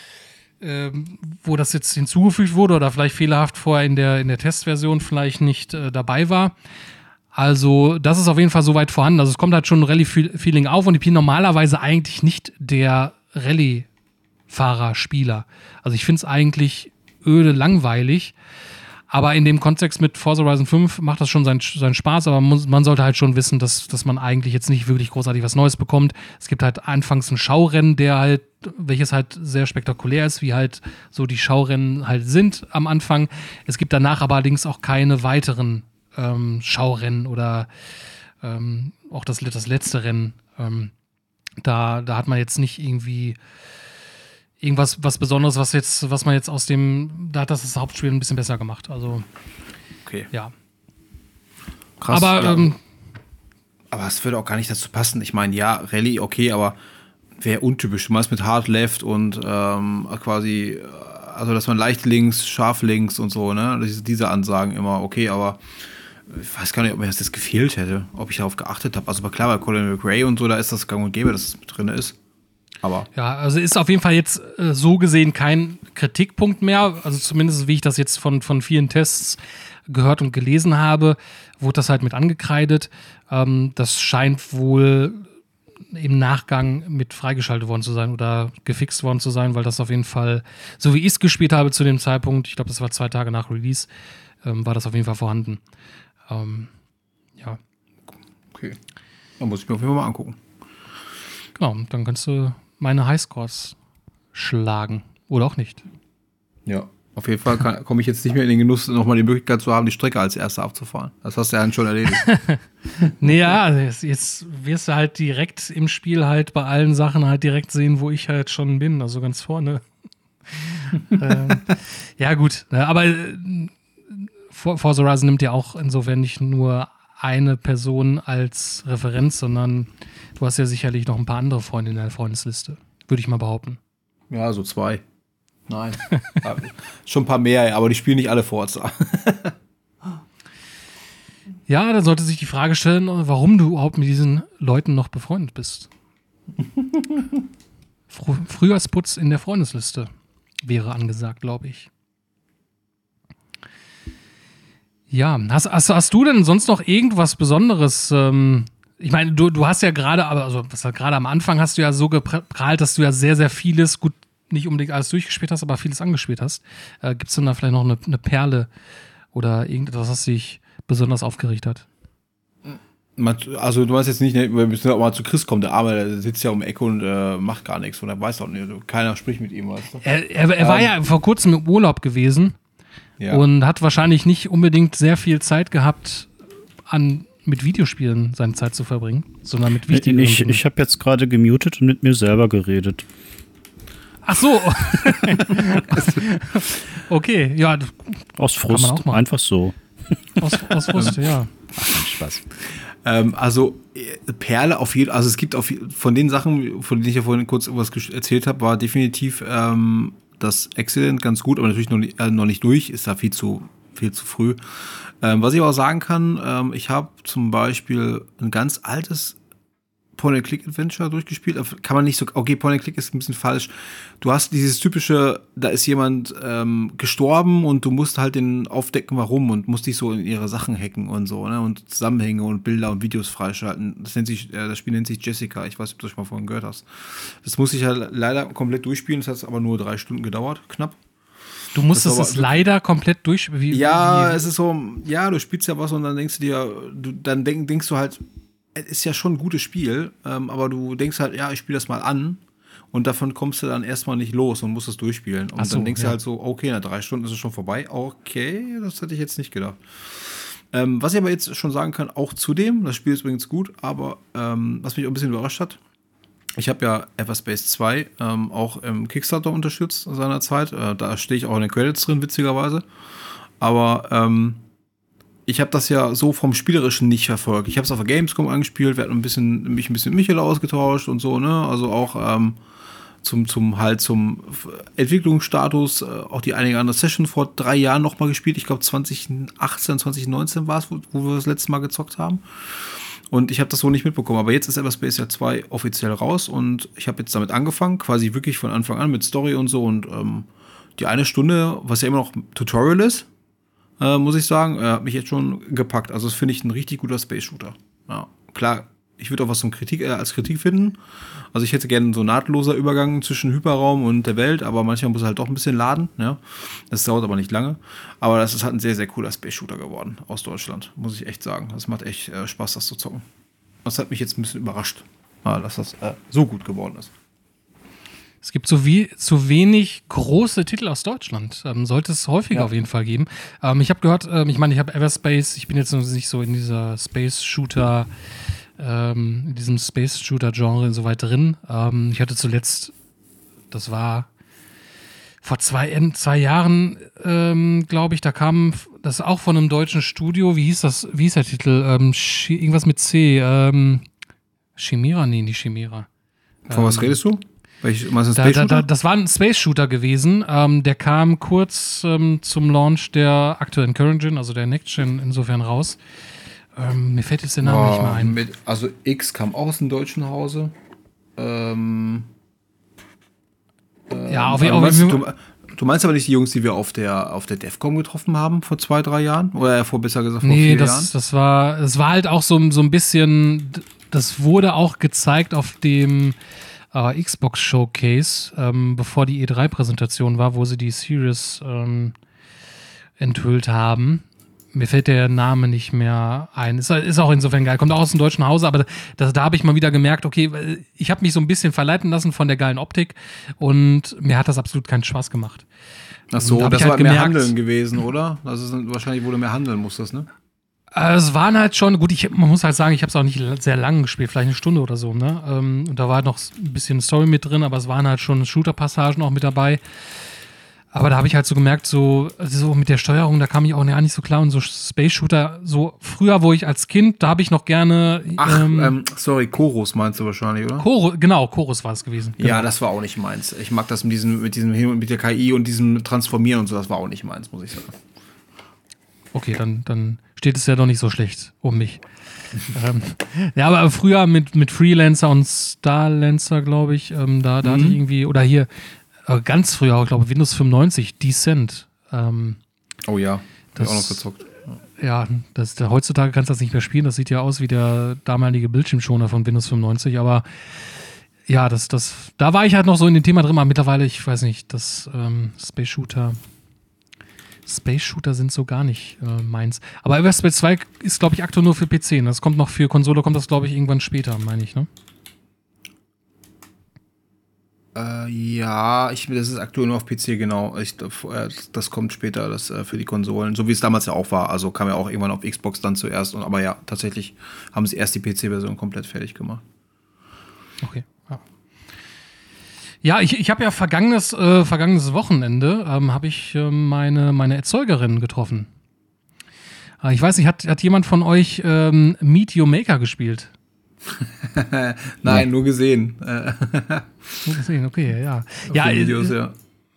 das jetzt hinzugefügt wurde oder vielleicht fehlerhaft vorher in der Testversion vielleicht nicht dabei war. Also das ist auf jeden Fall soweit vorhanden. Also es kommt halt schon ein Rallye-Feeling auf und ich bin normalerweise eigentlich nicht der Rallye-Fahrer-Spieler. Also ich finde es eigentlich öde langweilig. Aber in dem Kontext mit Forza Horizon 5 macht das schon seinen Spaß, aber man sollte halt schon wissen, dass man eigentlich jetzt nicht wirklich großartig was Neues bekommt. Es gibt halt anfangs ein Schaurennen, welches halt sehr spektakulär ist, wie halt so die Schaurennen halt sind am Anfang. Es gibt danach aber allerdings auch keine weiteren Schaurennen oder auch das letzte Rennen. Da hat man jetzt nicht irgendwie irgendwas Besonderes, was man jetzt da hat das Hauptspiel ein bisschen besser gemacht. Also, okay. Ja. Krass. Aber es würde auch gar nicht dazu passen. Ich meine, ja, Rallye, okay, aber wäre untypisch. Du meinst mit Hard Left und quasi, also dass man leicht links, scharf links und so, ne? Diese Ansagen immer, okay, aber ich weiß gar nicht, ob mir das jetzt gefehlt hätte, ob ich darauf geachtet habe. Also klar, bei Colin McRae und so, da ist das gang und gäbe, dass es mit drin ist. Aber ja, also ist auf jeden Fall jetzt so gesehen kein Kritikpunkt mehr. Also zumindest, wie ich das jetzt von vielen Tests gehört und gelesen habe, wurde das halt mit angekreidet. Das scheint wohl im Nachgang mit freigeschaltet worden zu sein oder gefixt worden zu sein, weil das auf jeden Fall, so wie ich es gespielt habe zu dem Zeitpunkt, ich glaube, das war 2 Tage nach Release, war das auf jeden Fall vorhanden. Ja. Okay. Dann muss ich mir auf jeden Fall mal angucken. Genau, dann kannst du meine Highscores schlagen. Oder auch nicht. Ja, auf jeden Fall komme ich jetzt nicht mehr in den Genuss, nochmal die Möglichkeit zu haben, die Strecke als Erster abzufahren. Das hast du ja schon erledigt. Naja, jetzt wirst du halt direkt im Spiel halt bei allen Sachen halt direkt sehen, wo ich halt schon bin, also ganz vorne. Ja, gut, aber Forza Horizon nimmt ja auch insofern nicht nur eine Person als Referenz, sondern du hast ja sicherlich noch ein paar andere Freunde in deiner Freundesliste, würde ich mal behaupten. Ja, so 2. Nein. Schon ein paar mehr, aber die spielen nicht alle Forza. Ja, dann sollte sich die Frage stellen, warum du überhaupt mit diesen Leuten noch befreundet bist. Frühjahrsputz in der Freundesliste wäre angesagt, glaube ich. Ja, hast du denn sonst noch irgendwas Besonderes? Ich meine, du hast ja gerade, gerade am Anfang hast du ja so geprahlt, dass du ja sehr, sehr vieles, gut, nicht unbedingt alles durchgespielt hast, aber vieles angespielt hast. Gibt es denn da vielleicht noch eine Perle oder irgendetwas, was dich besonders aufgeregt hat? Also du weißt jetzt nicht, wir müssen auch mal zu Chris kommen, der Arme, der sitzt ja um die Ecke und macht gar nichts und er weiß auch nicht, keiner spricht mit ihm, weißt du? Er war ja vor kurzem im Urlaub gewesen und hat wahrscheinlich nicht unbedingt sehr viel Zeit gehabt, mit Videospielen seine Zeit zu verbringen, sondern mit wichtigen Dingen. Ich habe jetzt gerade gemutet und mit mir selber geredet. Ach so. Okay, ja. Aus Frust, einfach so. Aus Frust, ja. Ach, Spaß. Also Perle auf jeden Fall, also es gibt von den Sachen, von denen ich ja vorhin kurz was erzählt habe, war definitiv das Excellent ganz gut, aber natürlich noch nicht durch, ist da viel zu früh. Was ich aber auch sagen kann, ich habe zum Beispiel ein ganz altes Point-and-Click-Adventure durchgespielt. Kann man nicht so, okay, Point-and-Click ist ein bisschen falsch. Du hast dieses typische, da ist jemand gestorben und du musst halt den aufdecken, warum und musst dich so in ihre Sachen hacken und so, ne, und Zusammenhänge und Bilder und Videos freischalten. Das Spiel nennt sich Jessica. Ich weiß nicht, ob du das schon mal vorhin gehört hast. Das muss ich halt leider komplett durchspielen. Das hat aber nur 3 Stunden gedauert, knapp. Du musstest es leider komplett durchspielen. Es ist so, ja, du spielst ja was und dann denkst du dir, denkst du halt, es ist ja schon ein gutes Spiel, aber du denkst halt, ja, ich spiele das mal an und davon kommst du dann erstmal nicht los und musst es durchspielen. Und dann denkst du halt so, okay, nach 3 Stunden ist es schon vorbei. Okay, das hätte ich jetzt nicht gedacht. Was ich aber jetzt schon sagen kann, auch zudem, das Spiel ist übrigens gut, aber was mich auch ein bisschen überrascht hat, ich habe ja Everspace 2 auch im Kickstarter unterstützt seinerzeit. Da stehe ich auch in den Credits drin, witzigerweise. Aber ich habe das ja so vom Spielerischen nicht verfolgt. Ich habe es auf der Gamescom angespielt, wir hatten mich ein bisschen mit Michael ausgetauscht und so, ne? Also auch zum Entwicklungsstatus auch die einige andere Session vor 3 Jahren nochmal gespielt. Ich glaube 2018, 2019 war es, wo wir das letzte Mal gezockt haben. Und ich habe das so nicht mitbekommen. Aber jetzt ist Everspace ja 2 offiziell raus und ich habe jetzt damit angefangen, quasi wirklich von Anfang an mit Story und so. Und die 1 Stunde, was ja immer noch Tutorial ist, muss ich sagen, hat mich jetzt schon gepackt. Also das finde ich ein richtig guter Space-Shooter. Ja, klar, ich würde auch was als Kritik finden. Also ich hätte gerne so nahtloser Übergang zwischen Hyperraum und der Welt, aber manchmal muss er halt doch ein bisschen laden. Ja? Das dauert aber nicht lange. Aber das ist halt ein sehr, sehr cooler Space-Shooter geworden aus Deutschland, muss ich echt sagen. Das macht echt Spaß, das zu zocken. Das hat mich jetzt ein bisschen überrascht, dass das so gut geworden ist. Es gibt zu wenig große Titel aus Deutschland. Sollte es häufiger auf jeden Fall geben. Ich habe gehört, ich habe Everspace, ich bin jetzt noch nicht so in dieser Space-Shooter, in diesem Space-Shooter-Genre so weit drin. Ich hatte zuletzt, das war vor 2 Jahren, glaube ich, da kam das auch von einem deutschen Studio. Wie hieß der Titel? Irgendwas mit C. Chimera? Nee, nicht Chimera. Von was redest du? Das war ein Space-Shooter gewesen. Der kam kurz zum Launch der aktuellen Current Gen, also der Next Gen, insofern raus. Mir fällt jetzt der Name nicht mehr ein. Also X kam auch aus dem deutschen Hause. Ja, auf jeden Fall. Du meinst aber nicht die Jungs, die wir auf der DEFCON getroffen haben vor 2-3 Jahren? Oder besser gesagt vor 4 Jahren? Nee, das war halt auch so ein bisschen, das wurde auch gezeigt auf dem Xbox Showcase, bevor die E3-Präsentation war, wo sie die Series enthüllt haben. Mir fällt der Name nicht mehr ein. Ist auch insofern geil. Kommt auch aus dem deutschen Hause, aber da habe ich mal wieder gemerkt, okay, ich habe mich so ein bisschen verleiten lassen von der geilen Optik und mir hat das absolut keinen Spaß gemacht. Ach so, das war mehr Handeln gewesen, oder? Das ist wahrscheinlich, wo du mehr handeln musstest, ne? Es waren halt schon, gut, man muss halt sagen, ich habe es auch nicht sehr lang gespielt, vielleicht eine Stunde oder so, ne? Und da war halt noch ein bisschen Story mit drin, aber es waren halt schon Shooter-Passagen auch mit dabei. Aber da habe ich halt so gemerkt, so mit der Steuerung, da kam ich auch nicht so klar. Und so Space-Shooter, so früher, wo ich als Kind, da habe ich noch gerne. Chorus meinst du wahrscheinlich, oder? Chorus war es gewesen. Genau. Ja, das war auch nicht meins. Ich mag das mit der KI und diesem Transformieren und so, das war auch nicht meins, muss ich sagen. Okay, dann steht es ja doch nicht so schlecht um mich. Ja, aber früher mit Freelancer und Starlancer, glaube ich, da hatte ich irgendwie, oder hier, ganz früher, ich glaube, Windows 95, Descent. Oh ja, das auch noch gezockt. Ja, heutzutage kannst du das nicht mehr spielen. Das sieht ja aus wie der damalige Bildschirmschoner von Windows 95, aber ja, da war ich halt noch so in dem Thema drin, aber mittlerweile, ich weiß nicht, das Space Shooter sind so gar nicht meins. Aber Everspace 2 ist, glaube ich, aktuell nur für PC. Das kommt noch für Konsole, kommt das, glaube ich, irgendwann später, meine ich, ne? Ja, das ist aktuell nur auf PC, genau. Das kommt später, das für die Konsolen. So wie es damals ja auch war. Also kam ja auch irgendwann auf Xbox dann zuerst. Aber ja, tatsächlich haben sie erst die PC-Version komplett fertig gemacht. Okay. Ja, ich habe ja vergangenes Wochenende habe ich meine Erzeugerin getroffen. Ich weiß nicht, hat jemand von euch Meet Your Maker gespielt? Nein, nur gesehen. Nur gesehen, okay, ja. Ja, Videos, ja.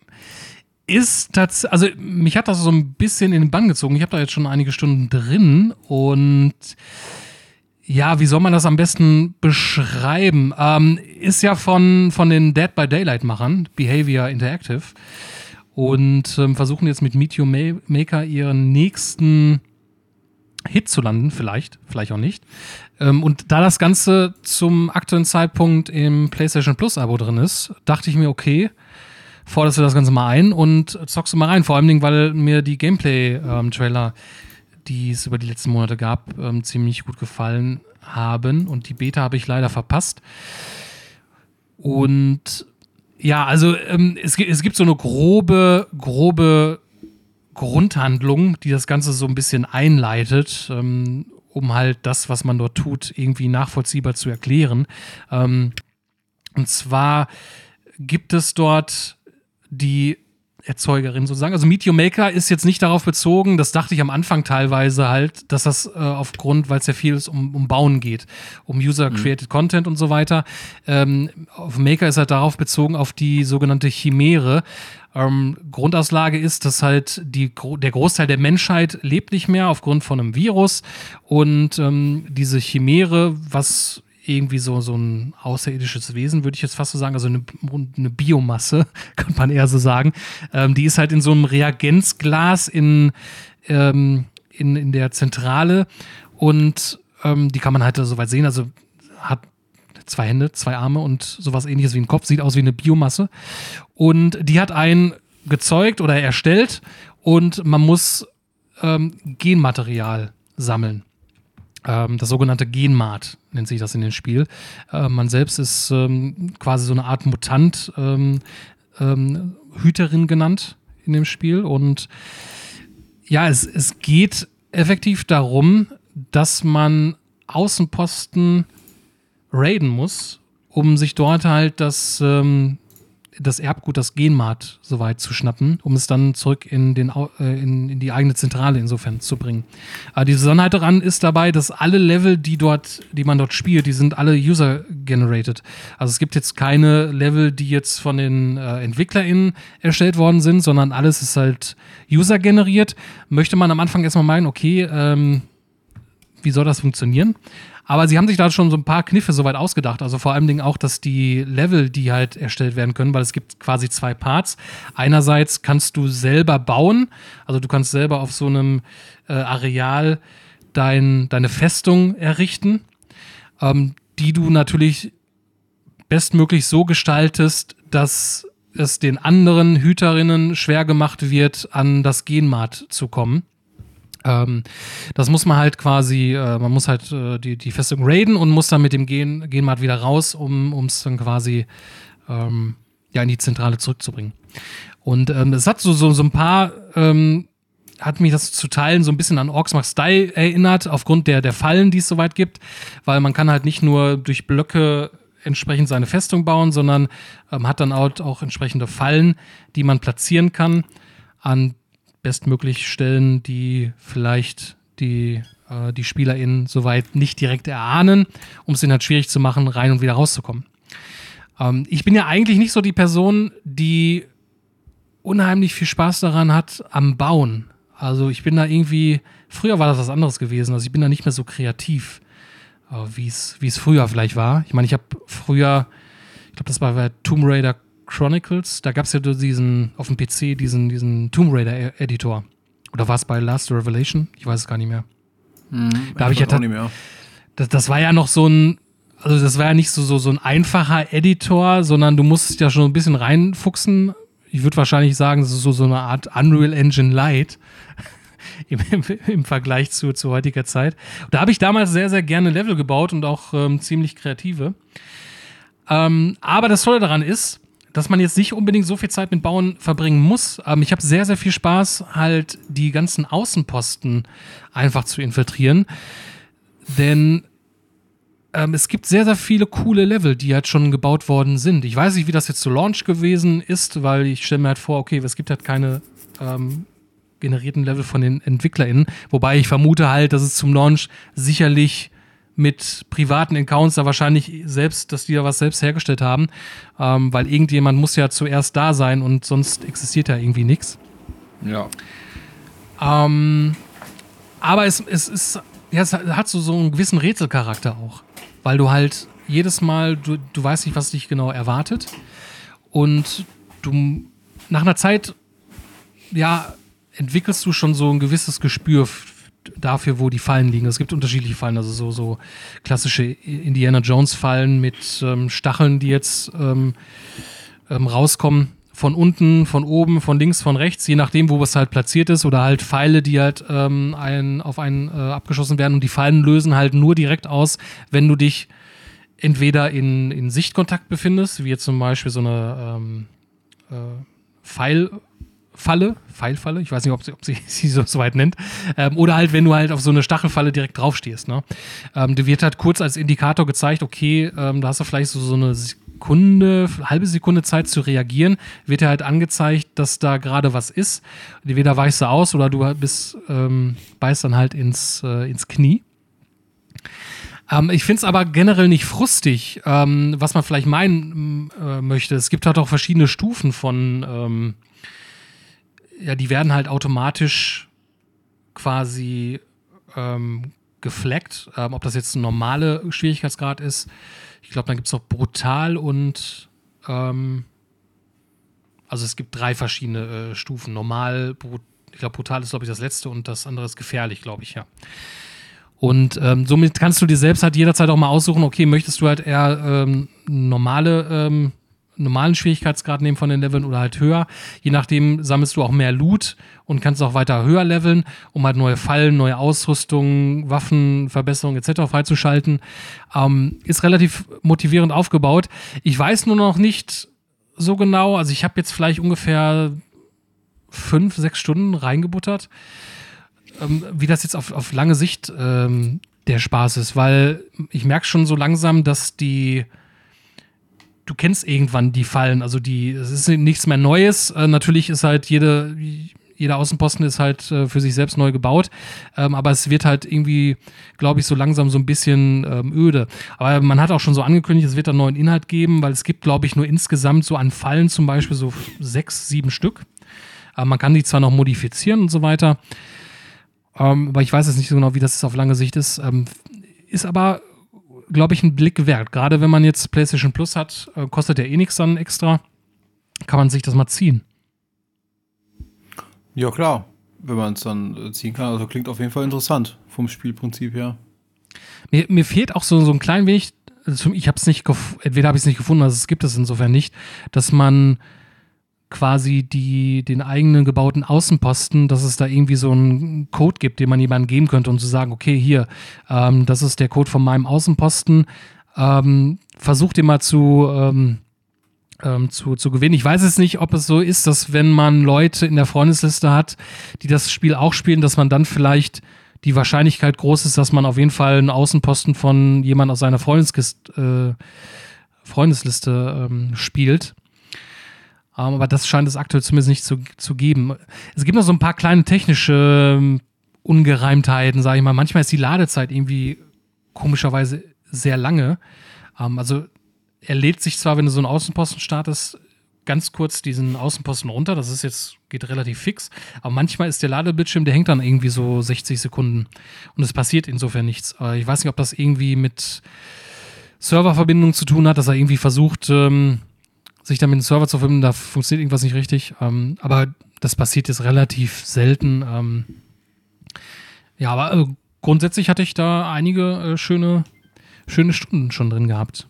Also mich hat das so ein bisschen in den Bann gezogen. Ich habe da jetzt schon einige Stunden drin und ja, wie soll man das am besten beschreiben? Ist ja von den Dead by Daylight-Machern, Behavior Interactive, und versuchen jetzt mit Meet Your Maker ihren nächsten Hit zu landen, vielleicht auch nicht. Und da das Ganze zum aktuellen Zeitpunkt im PlayStation Plus Abo drin ist, dachte ich mir, okay, forderst du das Ganze mal ein und zockst du mal rein. Vor allem, weil mir die Gameplay-Trailer, die es über die letzten Monate gab, ziemlich gut gefallen haben. Und die Beta habe ich leider verpasst. Und ja, also es gibt so eine grobe Grundhandlung, die das Ganze so ein bisschen einleitet, um halt das, was man dort tut, irgendwie nachvollziehbar zu erklären. Und zwar gibt es dort die Erzeugerin sozusagen. Also Meet Your Maker ist jetzt nicht darauf bezogen, das dachte ich am Anfang teilweise halt, dass das weil es ja viel um Bauen geht, um User-Created Content und so weiter. Auf Maker ist halt darauf bezogen, auf die sogenannte Chimäre. Grundauslage ist, dass halt der Großteil der Menschheit lebt nicht mehr aufgrund von einem Virus und diese Chimäre, was irgendwie so ein außerirdisches Wesen, würde ich jetzt fast so sagen, also eine Biomasse, könnte man eher so sagen. Die ist halt in so einem Reagenzglas in der Zentrale und die kann man halt soweit sehen, also hat 2 Hände, 2 Arme und sowas ähnliches wie ein Kopf, sieht aus wie eine Biomasse. Und die hat einen gezeugt oder erstellt und man muss Genmaterial sammeln. Das sogenannte Genmat nennt sich das in dem Spiel. Man selbst ist quasi so eine Art Mutant, Hüterin genannt in dem Spiel. Und ja, es geht effektiv darum, dass man Außenposten raiden muss, um sich dort halt das Erbgut, das Genmat, soweit zu schnappen, um es dann zurück in die eigene Zentrale insofern zu bringen. Die Besonderheit daran ist dabei, dass alle Level, die man dort spielt, die sind alle user-generated. Also es gibt jetzt keine Level, die jetzt von den EntwicklerInnen erstellt worden sind, sondern alles ist halt user-generiert. Möchte man am Anfang erstmal meinen, okay, wie soll das funktionieren? Aber sie haben sich da schon so ein paar Kniffe soweit ausgedacht. Also vor allem auch, dass die Level, die halt erstellt werden können, weil es gibt quasi 2 Parts. Einerseits kannst du selber bauen, also du kannst selber auf so einem Areal deine Festung errichten, die du natürlich bestmöglich so gestaltest, dass es den anderen Hüterinnen schwer gemacht wird, an das Genmat zu kommen. Das muss man halt quasi, man muss halt die Festung raiden und muss dann mit dem Genmat wieder raus, um es dann quasi in die Zentrale zurückzubringen. Und es hat so ein paar, hat mich das zu Teilen so ein bisschen an Orcs Die erinnert, aufgrund der Fallen, die es soweit gibt, weil man kann halt nicht nur durch Blöcke entsprechend seine Festung bauen, sondern hat dann auch entsprechende Fallen, die man platzieren kann an bestmöglich Stellen, die vielleicht die SpielerInnen soweit nicht direkt erahnen, um es ihnen halt schwierig zu machen, rein und wieder rauszukommen. Ich bin ja eigentlich nicht so die Person, die unheimlich viel Spaß daran hat am Bauen. Also ich bin da irgendwie, früher war das was anderes gewesen, also ich bin da nicht mehr so kreativ, wie es früher vielleicht war. Ich meine, ich habe früher, ich glaube, das war bei Tomb Raider Chronicles, da gab es ja auf dem PC diesen Tomb Raider Editor. Oder war es bei Last Revelation? Ich weiß es gar nicht mehr. Da habe ich ja auch nicht mehr. Das war ja noch das war ja nicht so ein einfacher Editor, sondern du musstest ja schon ein bisschen reinfuchsen. Ich würde wahrscheinlich sagen, das ist so eine Art Unreal Engine Lite im Vergleich zu heutiger Zeit. Und da habe ich damals sehr, sehr gerne Level gebaut und auch ziemlich kreative. Aber das Tolle daran ist, dass man jetzt nicht unbedingt so viel Zeit mit Bauen verbringen muss. Ich habe sehr, sehr viel Spaß, halt die ganzen Außenposten einfach zu infiltrieren. Denn es gibt sehr, sehr viele coole Level, die halt schon gebaut worden sind. Ich weiß nicht, wie das jetzt zu Launch gewesen ist, weil ich stelle mir halt vor, okay, es gibt halt keine generierten Level von den EntwicklerInnen. Wobei ich vermute halt, dass es zum Launch sicherlich mit privaten Accounts da wahrscheinlich dass die da was selbst hergestellt haben, weil irgendjemand muss ja zuerst da sein und sonst existiert ja irgendwie nichts. Ja. Aber es hat so einen gewissen Rätselcharakter auch, weil du halt jedes Mal, du weißt nicht, was dich genau erwartet und du nach einer Zeit, entwickelst du schon so ein gewisses Gespür dafür, wo die Fallen liegen. Es gibt unterschiedliche Fallen, also so klassische Indiana Jones Fallen mit Stacheln, die jetzt rauskommen. Von unten, von oben, von links, von rechts, je nachdem, wo es halt platziert ist, oder halt Pfeile, die halt auf einen abgeschossen werden, und die Fallen lösen halt nur direkt aus, wenn du dich entweder in Sichtkontakt befindest, wie jetzt zum Beispiel so eine Pfeilfalle, ich weiß nicht, ob sie so weit nennt, oder halt, wenn du halt auf so eine Stachelfalle direkt draufstehst. Ne? Dir wird halt kurz als Indikator gezeigt, okay, da hast du vielleicht so eine halbe Sekunde Zeit zu reagieren, wird dir halt angezeigt, dass da gerade was ist. Entweder weichst du aus oder du beißt dann halt ins Knie. Ich finde es aber generell nicht frustig, was man vielleicht meinen möchte. Es gibt halt auch verschiedene Stufen von die werden halt automatisch quasi geflaggt, ob das jetzt ein normaler Schwierigkeitsgrad ist. Ich glaube, dann gibt es noch brutal und also es gibt 3 verschiedene Stufen. Normal, ich glaube, brutal ist, glaube ich, das letzte und das andere ist gefährlich, glaube ich, ja. Und somit kannst du dir selbst halt jederzeit auch mal aussuchen, okay, möchtest du halt eher normalen Schwierigkeitsgrad nehmen von den Leveln oder halt höher. Je nachdem sammelst du auch mehr Loot und kannst auch weiter höher leveln, um halt neue Fallen, neue Ausrüstung, Waffenverbesserungen etc. freizuschalten. Ist relativ motivierend aufgebaut. Ich weiß nur noch nicht so genau, also ich habe jetzt vielleicht ungefähr 5-6 Stunden reingebuttert, wie das jetzt auf lange Sicht der Spaß ist, weil ich merke schon so langsam, dass du kennst irgendwann die Fallen, also es ist nichts mehr Neues. Natürlich ist halt jeder Außenposten ist halt für sich selbst neu gebaut, aber es wird halt irgendwie, glaube ich, so langsam so ein bisschen öde. Aber man hat auch schon so angekündigt, es wird einen neuen Inhalt geben, weil es gibt, glaube ich, nur insgesamt so an Fallen zum Beispiel so 6-7 Stück. Man kann die zwar noch modifizieren und so weiter, aber ich weiß jetzt nicht so genau, wie das auf lange Sicht ist. Ist aber, glaube ich, ein Blick wert. Gerade wenn man jetzt PlayStation Plus hat, kostet ja eh nichts dann extra, kann man sich das mal ziehen. Ja, klar, wenn man es dann ziehen kann. Also klingt auf jeden Fall interessant vom Spielprinzip her. Mir fehlt auch so ein klein wenig, also ich habe es nicht, entweder habe ich es nicht gefunden, also es gibt es insofern nicht, dass man quasi den eigenen gebauten Außenposten, dass es da irgendwie so einen Code gibt, den man jemandem geben könnte und zu sagen, okay, hier, das ist der Code von meinem Außenposten, versucht den mal zu gewinnen. Ich weiß jetzt nicht, ob es so ist, dass wenn man Leute in der Freundesliste hat, die das Spiel auch spielen, dass man dann vielleicht die Wahrscheinlichkeit groß ist, dass man auf jeden Fall einen Außenposten von jemand aus seiner Freundesliste spielt. Aber das scheint es aktuell zumindest nicht zu geben. Es gibt noch so ein paar kleine technische Ungereimtheiten, sage ich mal. Manchmal ist die Ladezeit irgendwie komischerweise sehr lange. Also er lädt sich zwar, wenn du so einen Außenposten startest, ganz kurz diesen Außenposten runter. Geht relativ fix. Aber manchmal ist der Ladebildschirm, der hängt dann irgendwie so 60 Sekunden. Und es passiert insofern nichts. Ich weiß nicht, ob das irgendwie mit Serververbindung zu tun hat, dass er irgendwie versucht, sich dann mit dem Server zu verbinden. Da funktioniert irgendwas nicht richtig. Aber das passiert jetzt relativ selten. Ja, aber grundsätzlich hatte ich da einige schöne Stunden schon drin gehabt.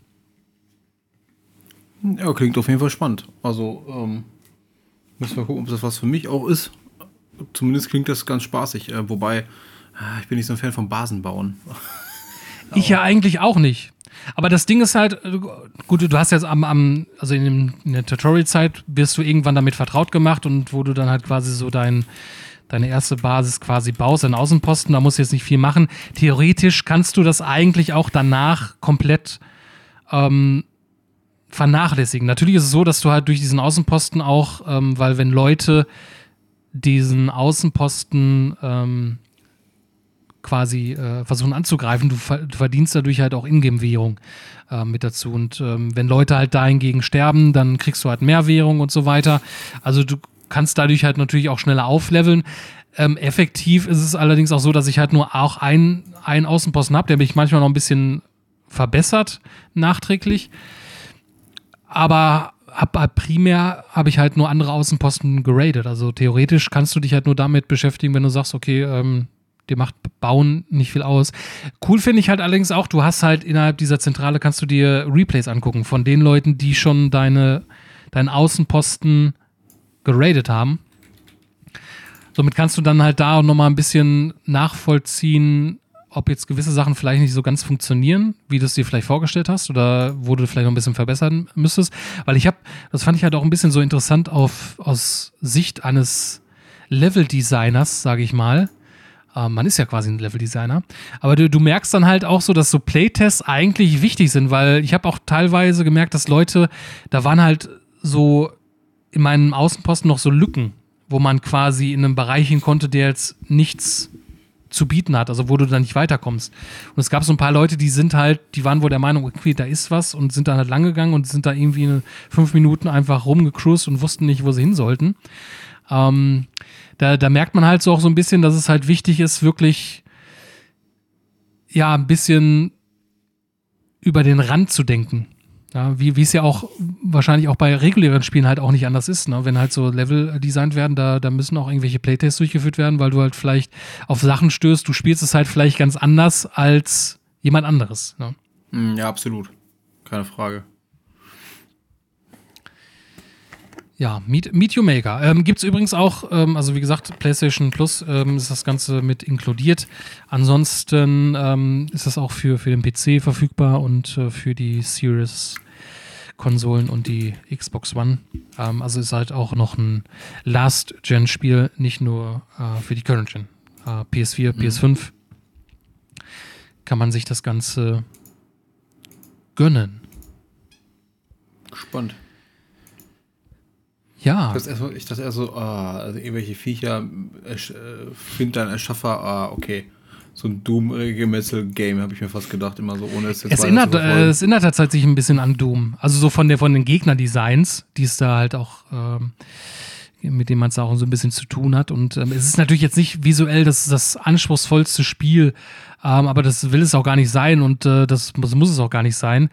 Ja, klingt auf jeden Fall spannend. Also, müssen wir gucken, ob das was für mich auch ist. Zumindest klingt das ganz spaßig. Wobei, ich bin nicht so ein Fan von Basenbauen. Ich ja eigentlich auch nicht. Aber das Ding ist halt, gut, du hast jetzt also in der Tutorial-Zeit wirst du irgendwann damit vertraut gemacht und wo du dann halt quasi so deine erste Basis quasi baust, einen Außenposten, da musst du jetzt nicht viel machen. Theoretisch kannst du das eigentlich auch danach komplett vernachlässigen. Natürlich ist es so, dass du halt durch diesen Außenposten auch, weil wenn Leute diesen Außenposten quasi versuchen anzugreifen, du verdienst dadurch halt auch Ingame-Währung mit dazu. Und wenn Leute halt dahingegen sterben, dann kriegst du halt mehr Währung und so weiter. Also du kannst dadurch halt natürlich auch schneller aufleveln. Effektiv ist es allerdings auch so, dass ich halt nur auch einen Außenposten habe, der mich manchmal noch ein bisschen verbessert, nachträglich. Aber primär habe ich halt nur andere Außenposten geradet. Also theoretisch kannst du dich halt nur damit beschäftigen, wenn du sagst, okay, dir macht Bauen nicht viel aus. Cool finde ich halt allerdings auch, du hast halt innerhalb dieser Zentrale, kannst du dir Replays angucken von den Leuten, die schon deinen Außenposten geradet haben. Somit kannst du dann halt da auch nochmal ein bisschen nachvollziehen, ob jetzt gewisse Sachen vielleicht nicht so ganz funktionieren, wie du es dir vielleicht vorgestellt hast oder wo du vielleicht noch ein bisschen verbessern müsstest. Weil das fand ich halt auch ein bisschen so interessant aus Sicht eines Level-Designers, sage ich mal. Man ist ja quasi ein Level-Designer. Aber du merkst dann halt auch so, dass so Playtests eigentlich wichtig sind, weil ich habe auch teilweise gemerkt, dass Leute, da waren halt so in meinem Außenposten noch so Lücken, wo man quasi in einem Bereich hin konnte, der jetzt nichts zu bieten hat, also wo du dann nicht weiterkommst. Und es gab so ein paar Leute, die waren wohl der Meinung, okay, da ist was und sind dann halt lang gegangen und sind da irgendwie in 5 Minuten einfach rumgecruised und wussten nicht, wo sie hin sollten. Da merkt man halt so auch so ein bisschen, dass es halt wichtig ist, wirklich ja ein bisschen über den Rand zu denken. Ja, wie es ja auch wahrscheinlich auch bei regulären Spielen halt auch nicht anders ist, ne? Wenn halt so Level designt werden, da müssen auch irgendwelche Playtests durchgeführt werden, weil du halt vielleicht auf Sachen stößt, du spielst es halt vielleicht ganz anders als jemand anderes. Ne? Ja, absolut. Keine Frage. Ja, Meet Your Maker. Gibt es übrigens auch, also wie gesagt, PlayStation Plus ist das Ganze mit inkludiert. Ansonsten ist das auch für den PC verfügbar und für die Series-Konsolen und die Xbox One. Also ist halt auch noch ein Last-Gen-Spiel, nicht nur für die Current-Gen. PS4, PS5 kann man sich das Ganze gönnen. Spannend. Ja. Ich dachte eher so, also irgendwelche Viecher findet dann Erschaffer, okay. So ein Doom-Gemetzel-Game, habe ich mir fast gedacht, immer so, ohne es jetzt es erinnert tatsächlich ein bisschen an Doom. Also so von den Gegner-Designs, die es da halt auch, mit denen man es auch so ein bisschen zu tun hat. Und es ist natürlich jetzt nicht visuell das anspruchsvollste Spiel, aber das will es auch gar nicht sein und das muss es auch gar nicht sein.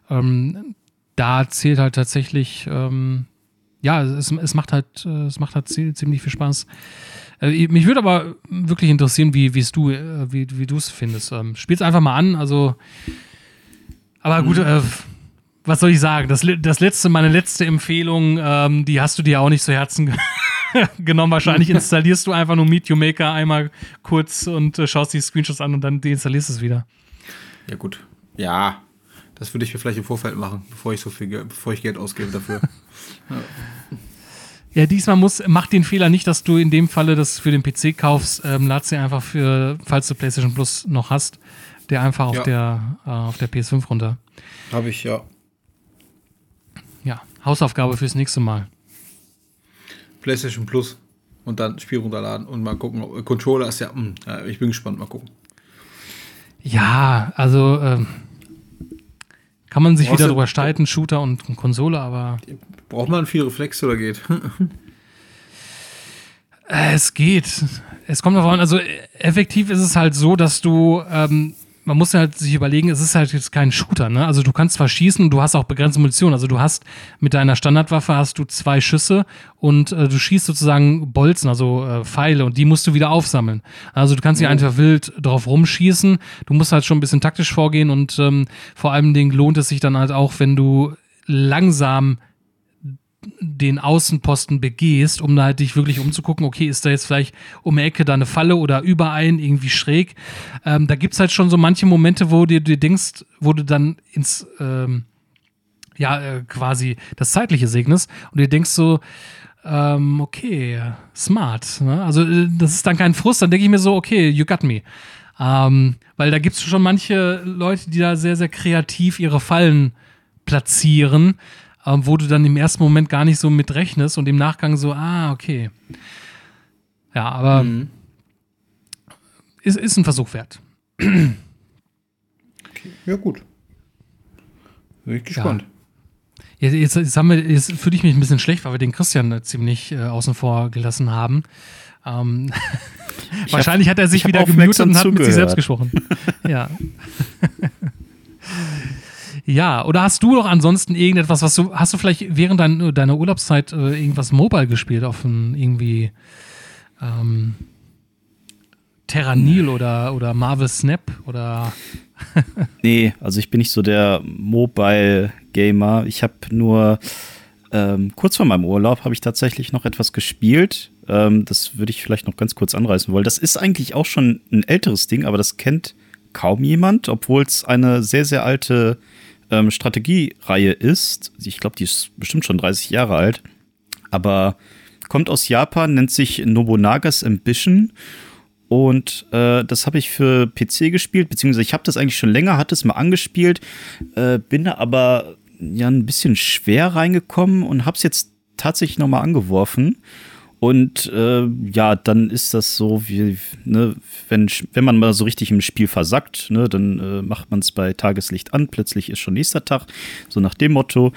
Da zählt halt tatsächlich ja, es macht halt ziemlich viel Spaß. Mich würde aber wirklich interessieren, wie du es findest. Spiel's einfach mal an, also aber gut, was soll ich sagen? Meine letzte Empfehlung, die hast du dir auch nicht zu Herzen genommen. Wahrscheinlich installierst du einfach nur Meteor Maker einmal kurz und schaust die Screenshots an und dann deinstallierst es wieder. Ja, gut. Ja, das würde ich mir vielleicht im Vorfeld machen, bevor ich Geld ausgebe dafür. Ja, diesmal mach den Fehler nicht, dass du in dem Falle das für den PC kaufst. Lad sie einfach falls du PlayStation Plus noch hast, der einfach auf der PS5 runter. Habe ich, ja. Ja, Hausaufgabe fürs nächste Mal. PlayStation Plus und dann Spiel runterladen und mal gucken. Controller ist ja, ich bin gespannt, mal gucken. Ja, also kann man sich wieder drüber streiten, Shooter und Konsole, aber... Braucht man viel Reflex oder geht? Es geht. Es kommt darauf an, also effektiv ist es halt so, dass du... man muss halt sich überlegen, es ist halt jetzt kein Shooter, ne? Also du kannst zwar schießen und du hast auch begrenzte Munition. Also du hast mit deiner Standardwaffe hast du 2 Schüsse und du schießt sozusagen Bolzen, also Pfeile, und die musst du wieder aufsammeln. Also du kannst nicht einfach wild drauf rumschießen. Du musst halt schon ein bisschen taktisch vorgehen und vor allem lohnt es sich dann halt auch, wenn du langsam den Außenposten begehst, um da halt dich wirklich umzugucken, okay, ist da jetzt vielleicht um die Ecke da eine Falle oder überall irgendwie schräg. Da gibt's halt schon so manche Momente, wo du dir denkst, wo du dann ins quasi das Zeitliche segnest und dir denkst so, okay, smart. Ne? Also das ist dann kein Frust, dann denke ich mir so, okay, you got me. Weil da gibt's schon manche Leute, die da sehr, sehr kreativ ihre Fallen platzieren, wo du dann im ersten Moment gar nicht so mit rechnest und im Nachgang so, okay. Ja, aber ist ein Versuch wert. Okay. Ja, gut. Bin ich gespannt. Ja. Jetzt fühle ich mich ein bisschen schlecht, weil wir den Christian ziemlich außen vor gelassen haben. Wahrscheinlich hat er sich wieder gemutet und hat mit sich selbst gesprochen. Ja. Ja, oder hast du noch ansonsten irgendetwas, hast du vielleicht während deiner Urlaubszeit irgendwas Mobile gespielt auf irgendwie Terranil oder Marvel Snap oder Nee, also ich bin nicht so der Mobile-Gamer. Ich habe nur kurz vor meinem Urlaub habe ich tatsächlich noch etwas gespielt. Das würde ich vielleicht noch ganz kurz anreißen wollen. Das ist eigentlich auch schon ein älteres Ding, aber das kennt kaum jemand, obwohl es eine sehr, sehr alte Strategiereihe ist. Ich glaube, die ist bestimmt schon 30 Jahre alt. Aber kommt aus Japan, nennt sich Nobunaga's Ambition. Und das habe ich für PC gespielt, beziehungsweise ich habe das eigentlich schon länger, hatte es mal angespielt, bin da aber ja ein bisschen schwer reingekommen und habe es jetzt tatsächlich noch mal angeworfen. Und dann ist das so, wie, ne, wenn man mal so richtig im Spiel versackt, ne, dann macht man es bei Tageslicht an, plötzlich ist schon nächster Tag, so nach dem Motto.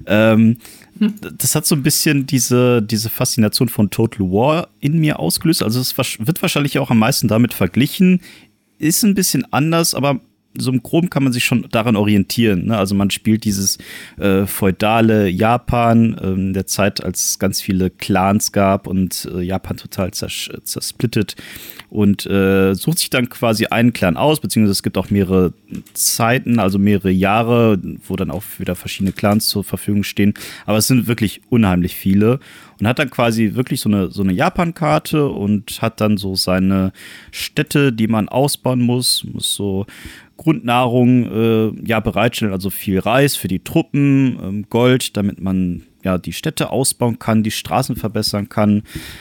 Das hat so ein bisschen diese Faszination von Total War in mir ausgelöst. Also es wird wahrscheinlich auch am meisten damit verglichen. Ist ein bisschen anders, aber so im Groben kann man sich schon daran orientieren. Ne? Also man spielt dieses feudale Japan der Zeit, als es ganz viele Clans gab und Japan total zersplittet und sucht sich dann quasi einen Clan aus, beziehungsweise es gibt auch mehrere Zeiten, also mehrere Jahre, wo dann auch wieder verschiedene Clans zur Verfügung stehen. Aber es sind wirklich unheimlich viele und hat dann quasi wirklich so eine Japan-Karte und hat dann so seine Städte, die man ausbauen muss so Grundnahrung bereitstellen, also viel Reis für die Truppen, Gold, damit man ja die Städte ausbauen kann, die Straßen verbessern kann.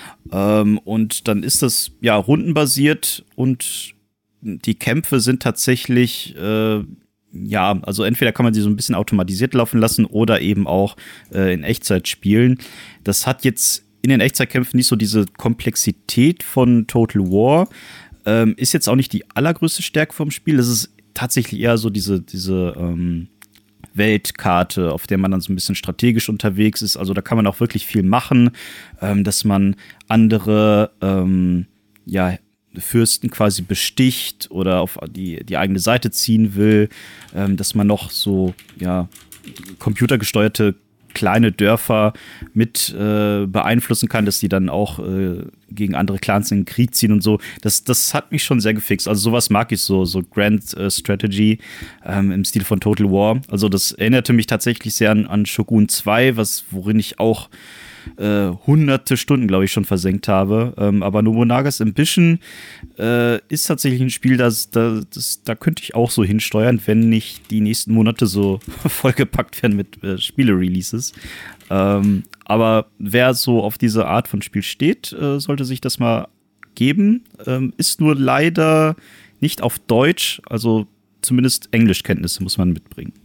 Und dann ist das ja rundenbasiert und die Kämpfe sind tatsächlich also entweder kann man sie so ein bisschen automatisiert laufen lassen oder eben auch in Echtzeit spielen. Das hat jetzt in den Echtzeitkämpfen nicht so diese Komplexität von Total War. Ist jetzt auch nicht die allergrößte Stärke vom Spiel. Es ist tatsächlich eher so diese Weltkarte, auf der man dann so ein bisschen strategisch unterwegs ist. Also da kann man auch wirklich viel machen, dass man andere Fürsten quasi besticht oder auf die eigene Seite ziehen will, dass man noch so computergesteuerte kleine Dörfer mit beeinflussen kann, dass die dann auch gegen andere Clans in den Krieg ziehen und so. Das hat mich schon sehr gefixt. Also sowas mag ich so Grand Strategy im Stil von Total War. Also das erinnerte mich tatsächlich sehr an Shogun 2, worin ich auch hunderte Stunden, glaube ich, schon versenkt habe. Aber Nobunagas Ambition ist tatsächlich ein Spiel, da könnte ich auch so hinsteuern, wenn nicht die nächsten Monate so vollgepackt werden mit Spiele-Releases. Aber wer so auf diese Art von Spiel steht, sollte sich das mal geben. Ist nur leider nicht auf Deutsch, also zumindest Englischkenntnisse muss man mitbringen.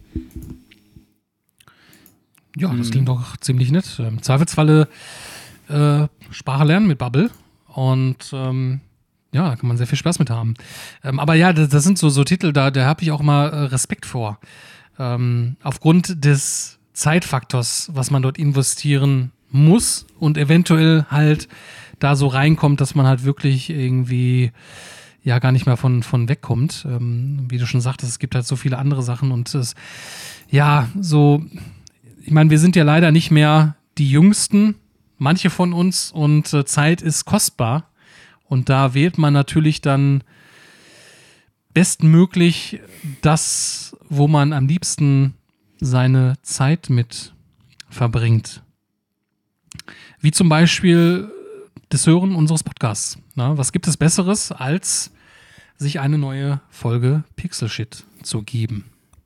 Ja, das klingt doch ziemlich nett. Im Zweifelsfalle Sprache lernen mit Bubble und da kann man sehr viel Spaß mit haben. Aber ja, das sind so Titel, da habe ich auch mal Respekt vor. Aufgrund des Zeitfaktors, was man dort investieren muss und eventuell halt da so reinkommt, dass man halt wirklich irgendwie ja gar nicht mehr von wegkommt. Wie du schon sagtest, es gibt halt so viele andere Sachen und ich meine, wir sind ja leider nicht mehr die Jüngsten, manche von uns, und Zeit ist kostbar. Und da wählt man natürlich dann bestmöglich das, wo man am liebsten seine Zeit mit verbringt. Wie zum Beispiel das Hören unseres Podcasts. Na, was gibt es Besseres, als sich eine neue Pixel Shit zu geben?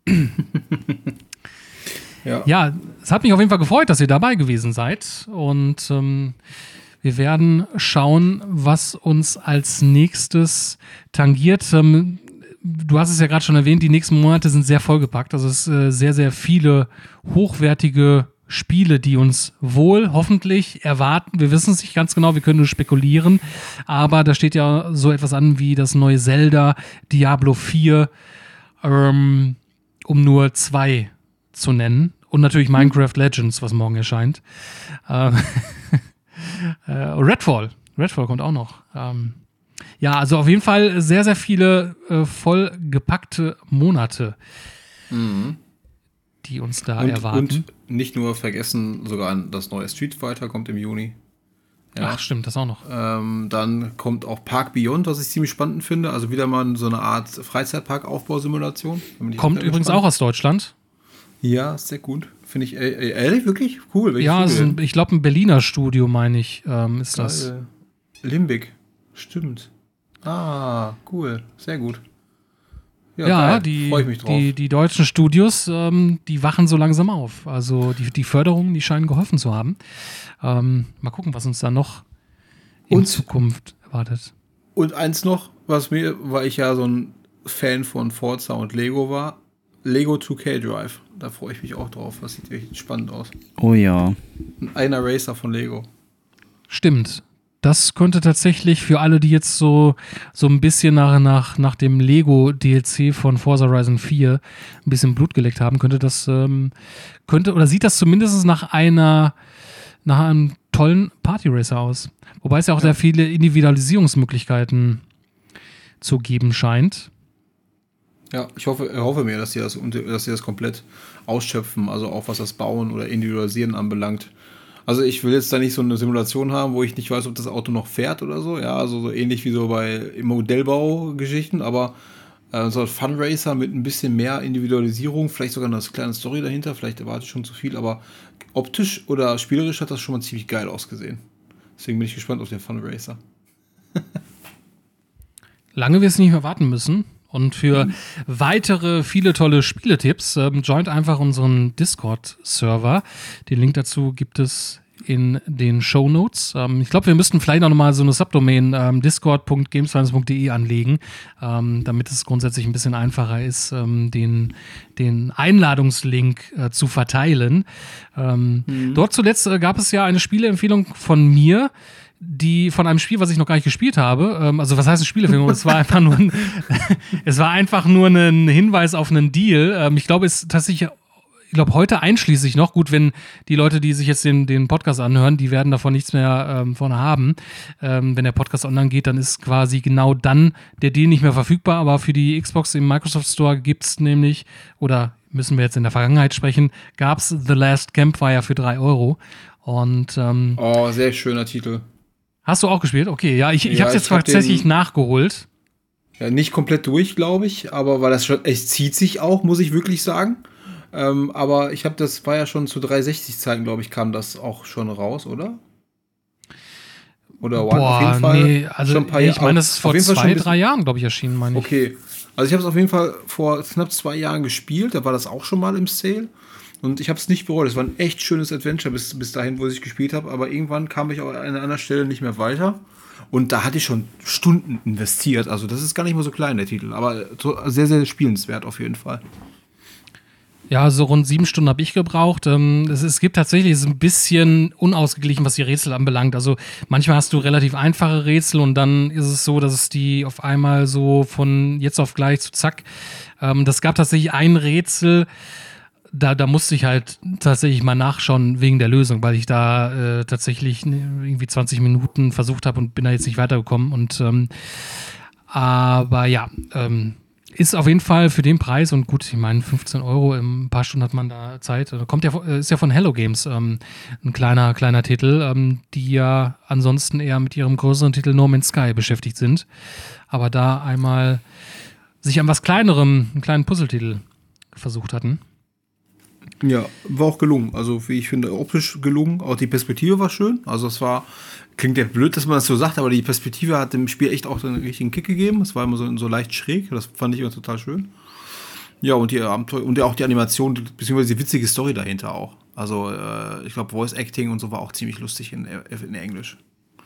Ja, es hat mich auf jeden Fall gefreut, dass ihr dabei gewesen seid. Und wir werden schauen, was uns als nächstes tangiert. Du hast es ja gerade schon erwähnt, die nächsten Monate sind sehr vollgepackt. Also es sind sehr, sehr viele hochwertige Spiele, die uns wohl hoffentlich erwarten. Wir wissen es nicht ganz genau, wir können nur spekulieren. Aber da steht ja so etwas an wie das neue Zelda, Diablo 4, um nur 2 zu nennen. Und natürlich Minecraft Legends, was morgen erscheint. Redfall kommt auch noch. Also auf jeden Fall sehr, sehr viele vollgepackte Monate, die uns da erwarten. Und nicht nur vergessen, sogar das neue Street Fighter kommt im Juni. Ja. Ach, stimmt, das auch noch. Dann kommt auch Park Beyond, was ich ziemlich spannend finde. Also wieder mal so eine Art Freizeitpark-Aufbausimulation. Kommt übrigens auch aus Deutschland. Ja, sehr gut. Finde ich ehrlich, wirklich cool. Ja, ich glaube, ein Berliner Studio, meine ich, ist das. Limbic, stimmt. Ah, cool, sehr gut. Ja, freue ich mich drauf. Die deutschen Studios, die wachen so langsam auf. Also die Förderungen, die scheinen geholfen zu haben. Mal gucken, was uns da noch in Zukunft erwartet. Und eins noch, weil ich ja so ein Fan von Forza und Lego war, Lego 2K Drive. Da freue ich mich auch drauf. Das sieht wirklich spannend aus. Oh ja. Ein eigener Racer von Lego. Stimmt. Das könnte tatsächlich für alle, die jetzt so ein bisschen nach dem Lego-DLC von Forza Horizon 4 ein bisschen Blut geleckt haben, sieht das zumindest nach einem tollen Party-Racer aus. Wobei es ja auch sehr viele Individualisierungsmöglichkeiten zu geben scheint. Ja, ich hoffe mir, dass sie das komplett ausschöpfen, also auch was das Bauen oder Individualisieren anbelangt. Also ich will jetzt da nicht so eine Simulation haben, wo ich nicht weiß, ob das Auto noch fährt oder so. Ja, also so ähnlich wie so bei Modellbaugeschichten, aber so ein Funracer mit ein bisschen mehr Individualisierung, vielleicht sogar eine kleine Story dahinter, vielleicht erwarte ich schon zu viel, aber optisch oder spielerisch hat das schon mal ziemlich geil ausgesehen. Deswegen bin ich gespannt auf den Funracer. Lange wir es nicht mehr warten müssen. Und für weitere viele tolle Spieletipps joint einfach unseren Discord-Server. Den Link dazu gibt es in den Shownotes. Ich glaube, wir müssten vielleicht auch nochmal so eine Subdomain discord.gamesfinance.de anlegen, damit es grundsätzlich ein bisschen einfacher ist, den Einladungslink zu verteilen. Dort zuletzt gab es ja eine Spieleempfehlung von mir, die von einem Spiel, was ich noch gar nicht gespielt habe, also was heißt eine Spielempfehlung? Es war einfach nur ein Hinweis auf einen Deal. Ich glaube, heute einschließlich noch, gut, wenn die Leute, die sich jetzt den Podcast anhören, die werden davon nichts mehr von haben. Wenn der Podcast online geht, dann ist quasi genau dann der Deal nicht mehr verfügbar, aber für die Xbox im Microsoft Store gibt's nämlich, oder müssen wir jetzt in der Vergangenheit sprechen, gab es The Last Campfire für 3 Euro. Und sehr schöner Titel. Hast du auch gespielt? Okay, ja, ich habe es jetzt tatsächlich nachgeholt. Ja, nicht komplett durch, glaube ich, aber weil das schon, es zieht sich auch, muss ich wirklich sagen. Aber das war ja schon zu 360-Zeiten, glaube ich, kam das auch schon raus, oder? Oder One auf jeden Fall. Nee, also schon ein paar ich meine, das ist vor 2-3 Jahren, glaube ich, erschienen, meine ich. Okay, also ich habe es auf jeden Fall vor knapp 2 Jahren gespielt, da war das auch schon mal im Sale. Und ich habe es nicht bereut. Es war ein echt schönes Adventure bis dahin, wo ich gespielt habe. Aber irgendwann kam ich auch an einer anderen Stelle nicht mehr weiter. Und da hatte ich schon Stunden investiert. Also das ist gar nicht mal so klein, der Titel. Aber sehr, sehr spielenswert auf jeden Fall. Ja, so rund 7 Stunden habe ich gebraucht. Es gibt tatsächlich, es ist ein bisschen unausgeglichen, was die Rätsel anbelangt. Also manchmal hast du relativ einfache Rätsel und dann ist es so, dass es die auf einmal so von jetzt auf gleich zu zack. Das gab tatsächlich ein Rätsel, da musste ich halt tatsächlich mal nachschauen wegen der Lösung, weil ich da tatsächlich irgendwie 20 Minuten versucht habe und bin da jetzt nicht weitergekommen. Und aber ja, ist auf jeden Fall für den Preis und gut, ich meine 15 Euro, in ein paar Stunden hat man da Zeit. Ist ja von Hello Games ein kleiner Titel, die ja ansonsten eher mit ihrem größeren Titel No Man's Sky beschäftigt sind. Aber da einmal sich an was Kleinerem, einen kleinen Puzzletitel versucht hatten. Ja, war auch gelungen. Also, wie ich finde, optisch gelungen. Auch die Perspektive war schön. Also, klingt ja blöd, dass man das so sagt, aber die Perspektive hat dem Spiel echt auch einen richtigen Kick gegeben. Es war immer so leicht schräg. Das fand ich immer total schön. Ja, und die Abenteuer und auch die Animation, beziehungsweise die witzige Story dahinter auch. Also, ich glaube, Voice Acting und so war auch ziemlich lustig in Englisch.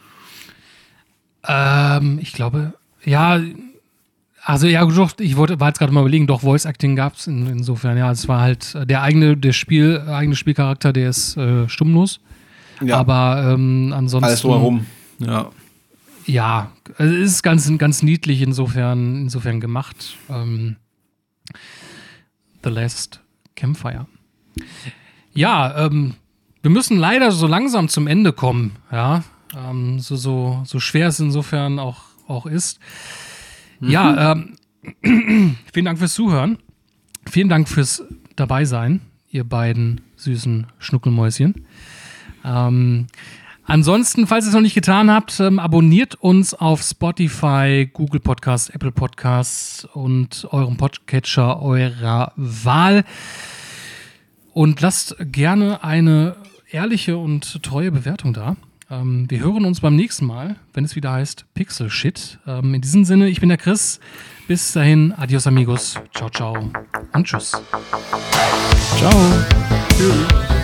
Ich glaube, ja. Also ja, ich war jetzt gerade mal überlegen, doch Voice Acting gab es insofern, ja, es war halt der eigene Spielcharakter, der ist stummlos, ja. Aber ansonsten alles drumherum, ja. Ja, also es ist ganz niedlich insofern gemacht. The Last Campfire. Ja, wir müssen leider so langsam zum Ende kommen, ja, so schwer es insofern auch ist. Ja, vielen Dank fürs Zuhören. Vielen Dank fürs Dabeisein, ihr beiden süßen Schnuckelmäuschen. Ansonsten, falls ihr es noch nicht getan habt, abonniert uns auf Spotify, Google Podcasts, Apple Podcasts und eurem Podcatcher eurer Wahl. Und lasst gerne eine ehrliche und treue Bewertung da. Wir hören uns beim nächsten Mal, wenn es wieder heißt Pixel Shit. In diesem Sinne, ich bin der Chris. Bis dahin, adios amigos. Ciao, ciao und tschüss. Ciao. Tschüss.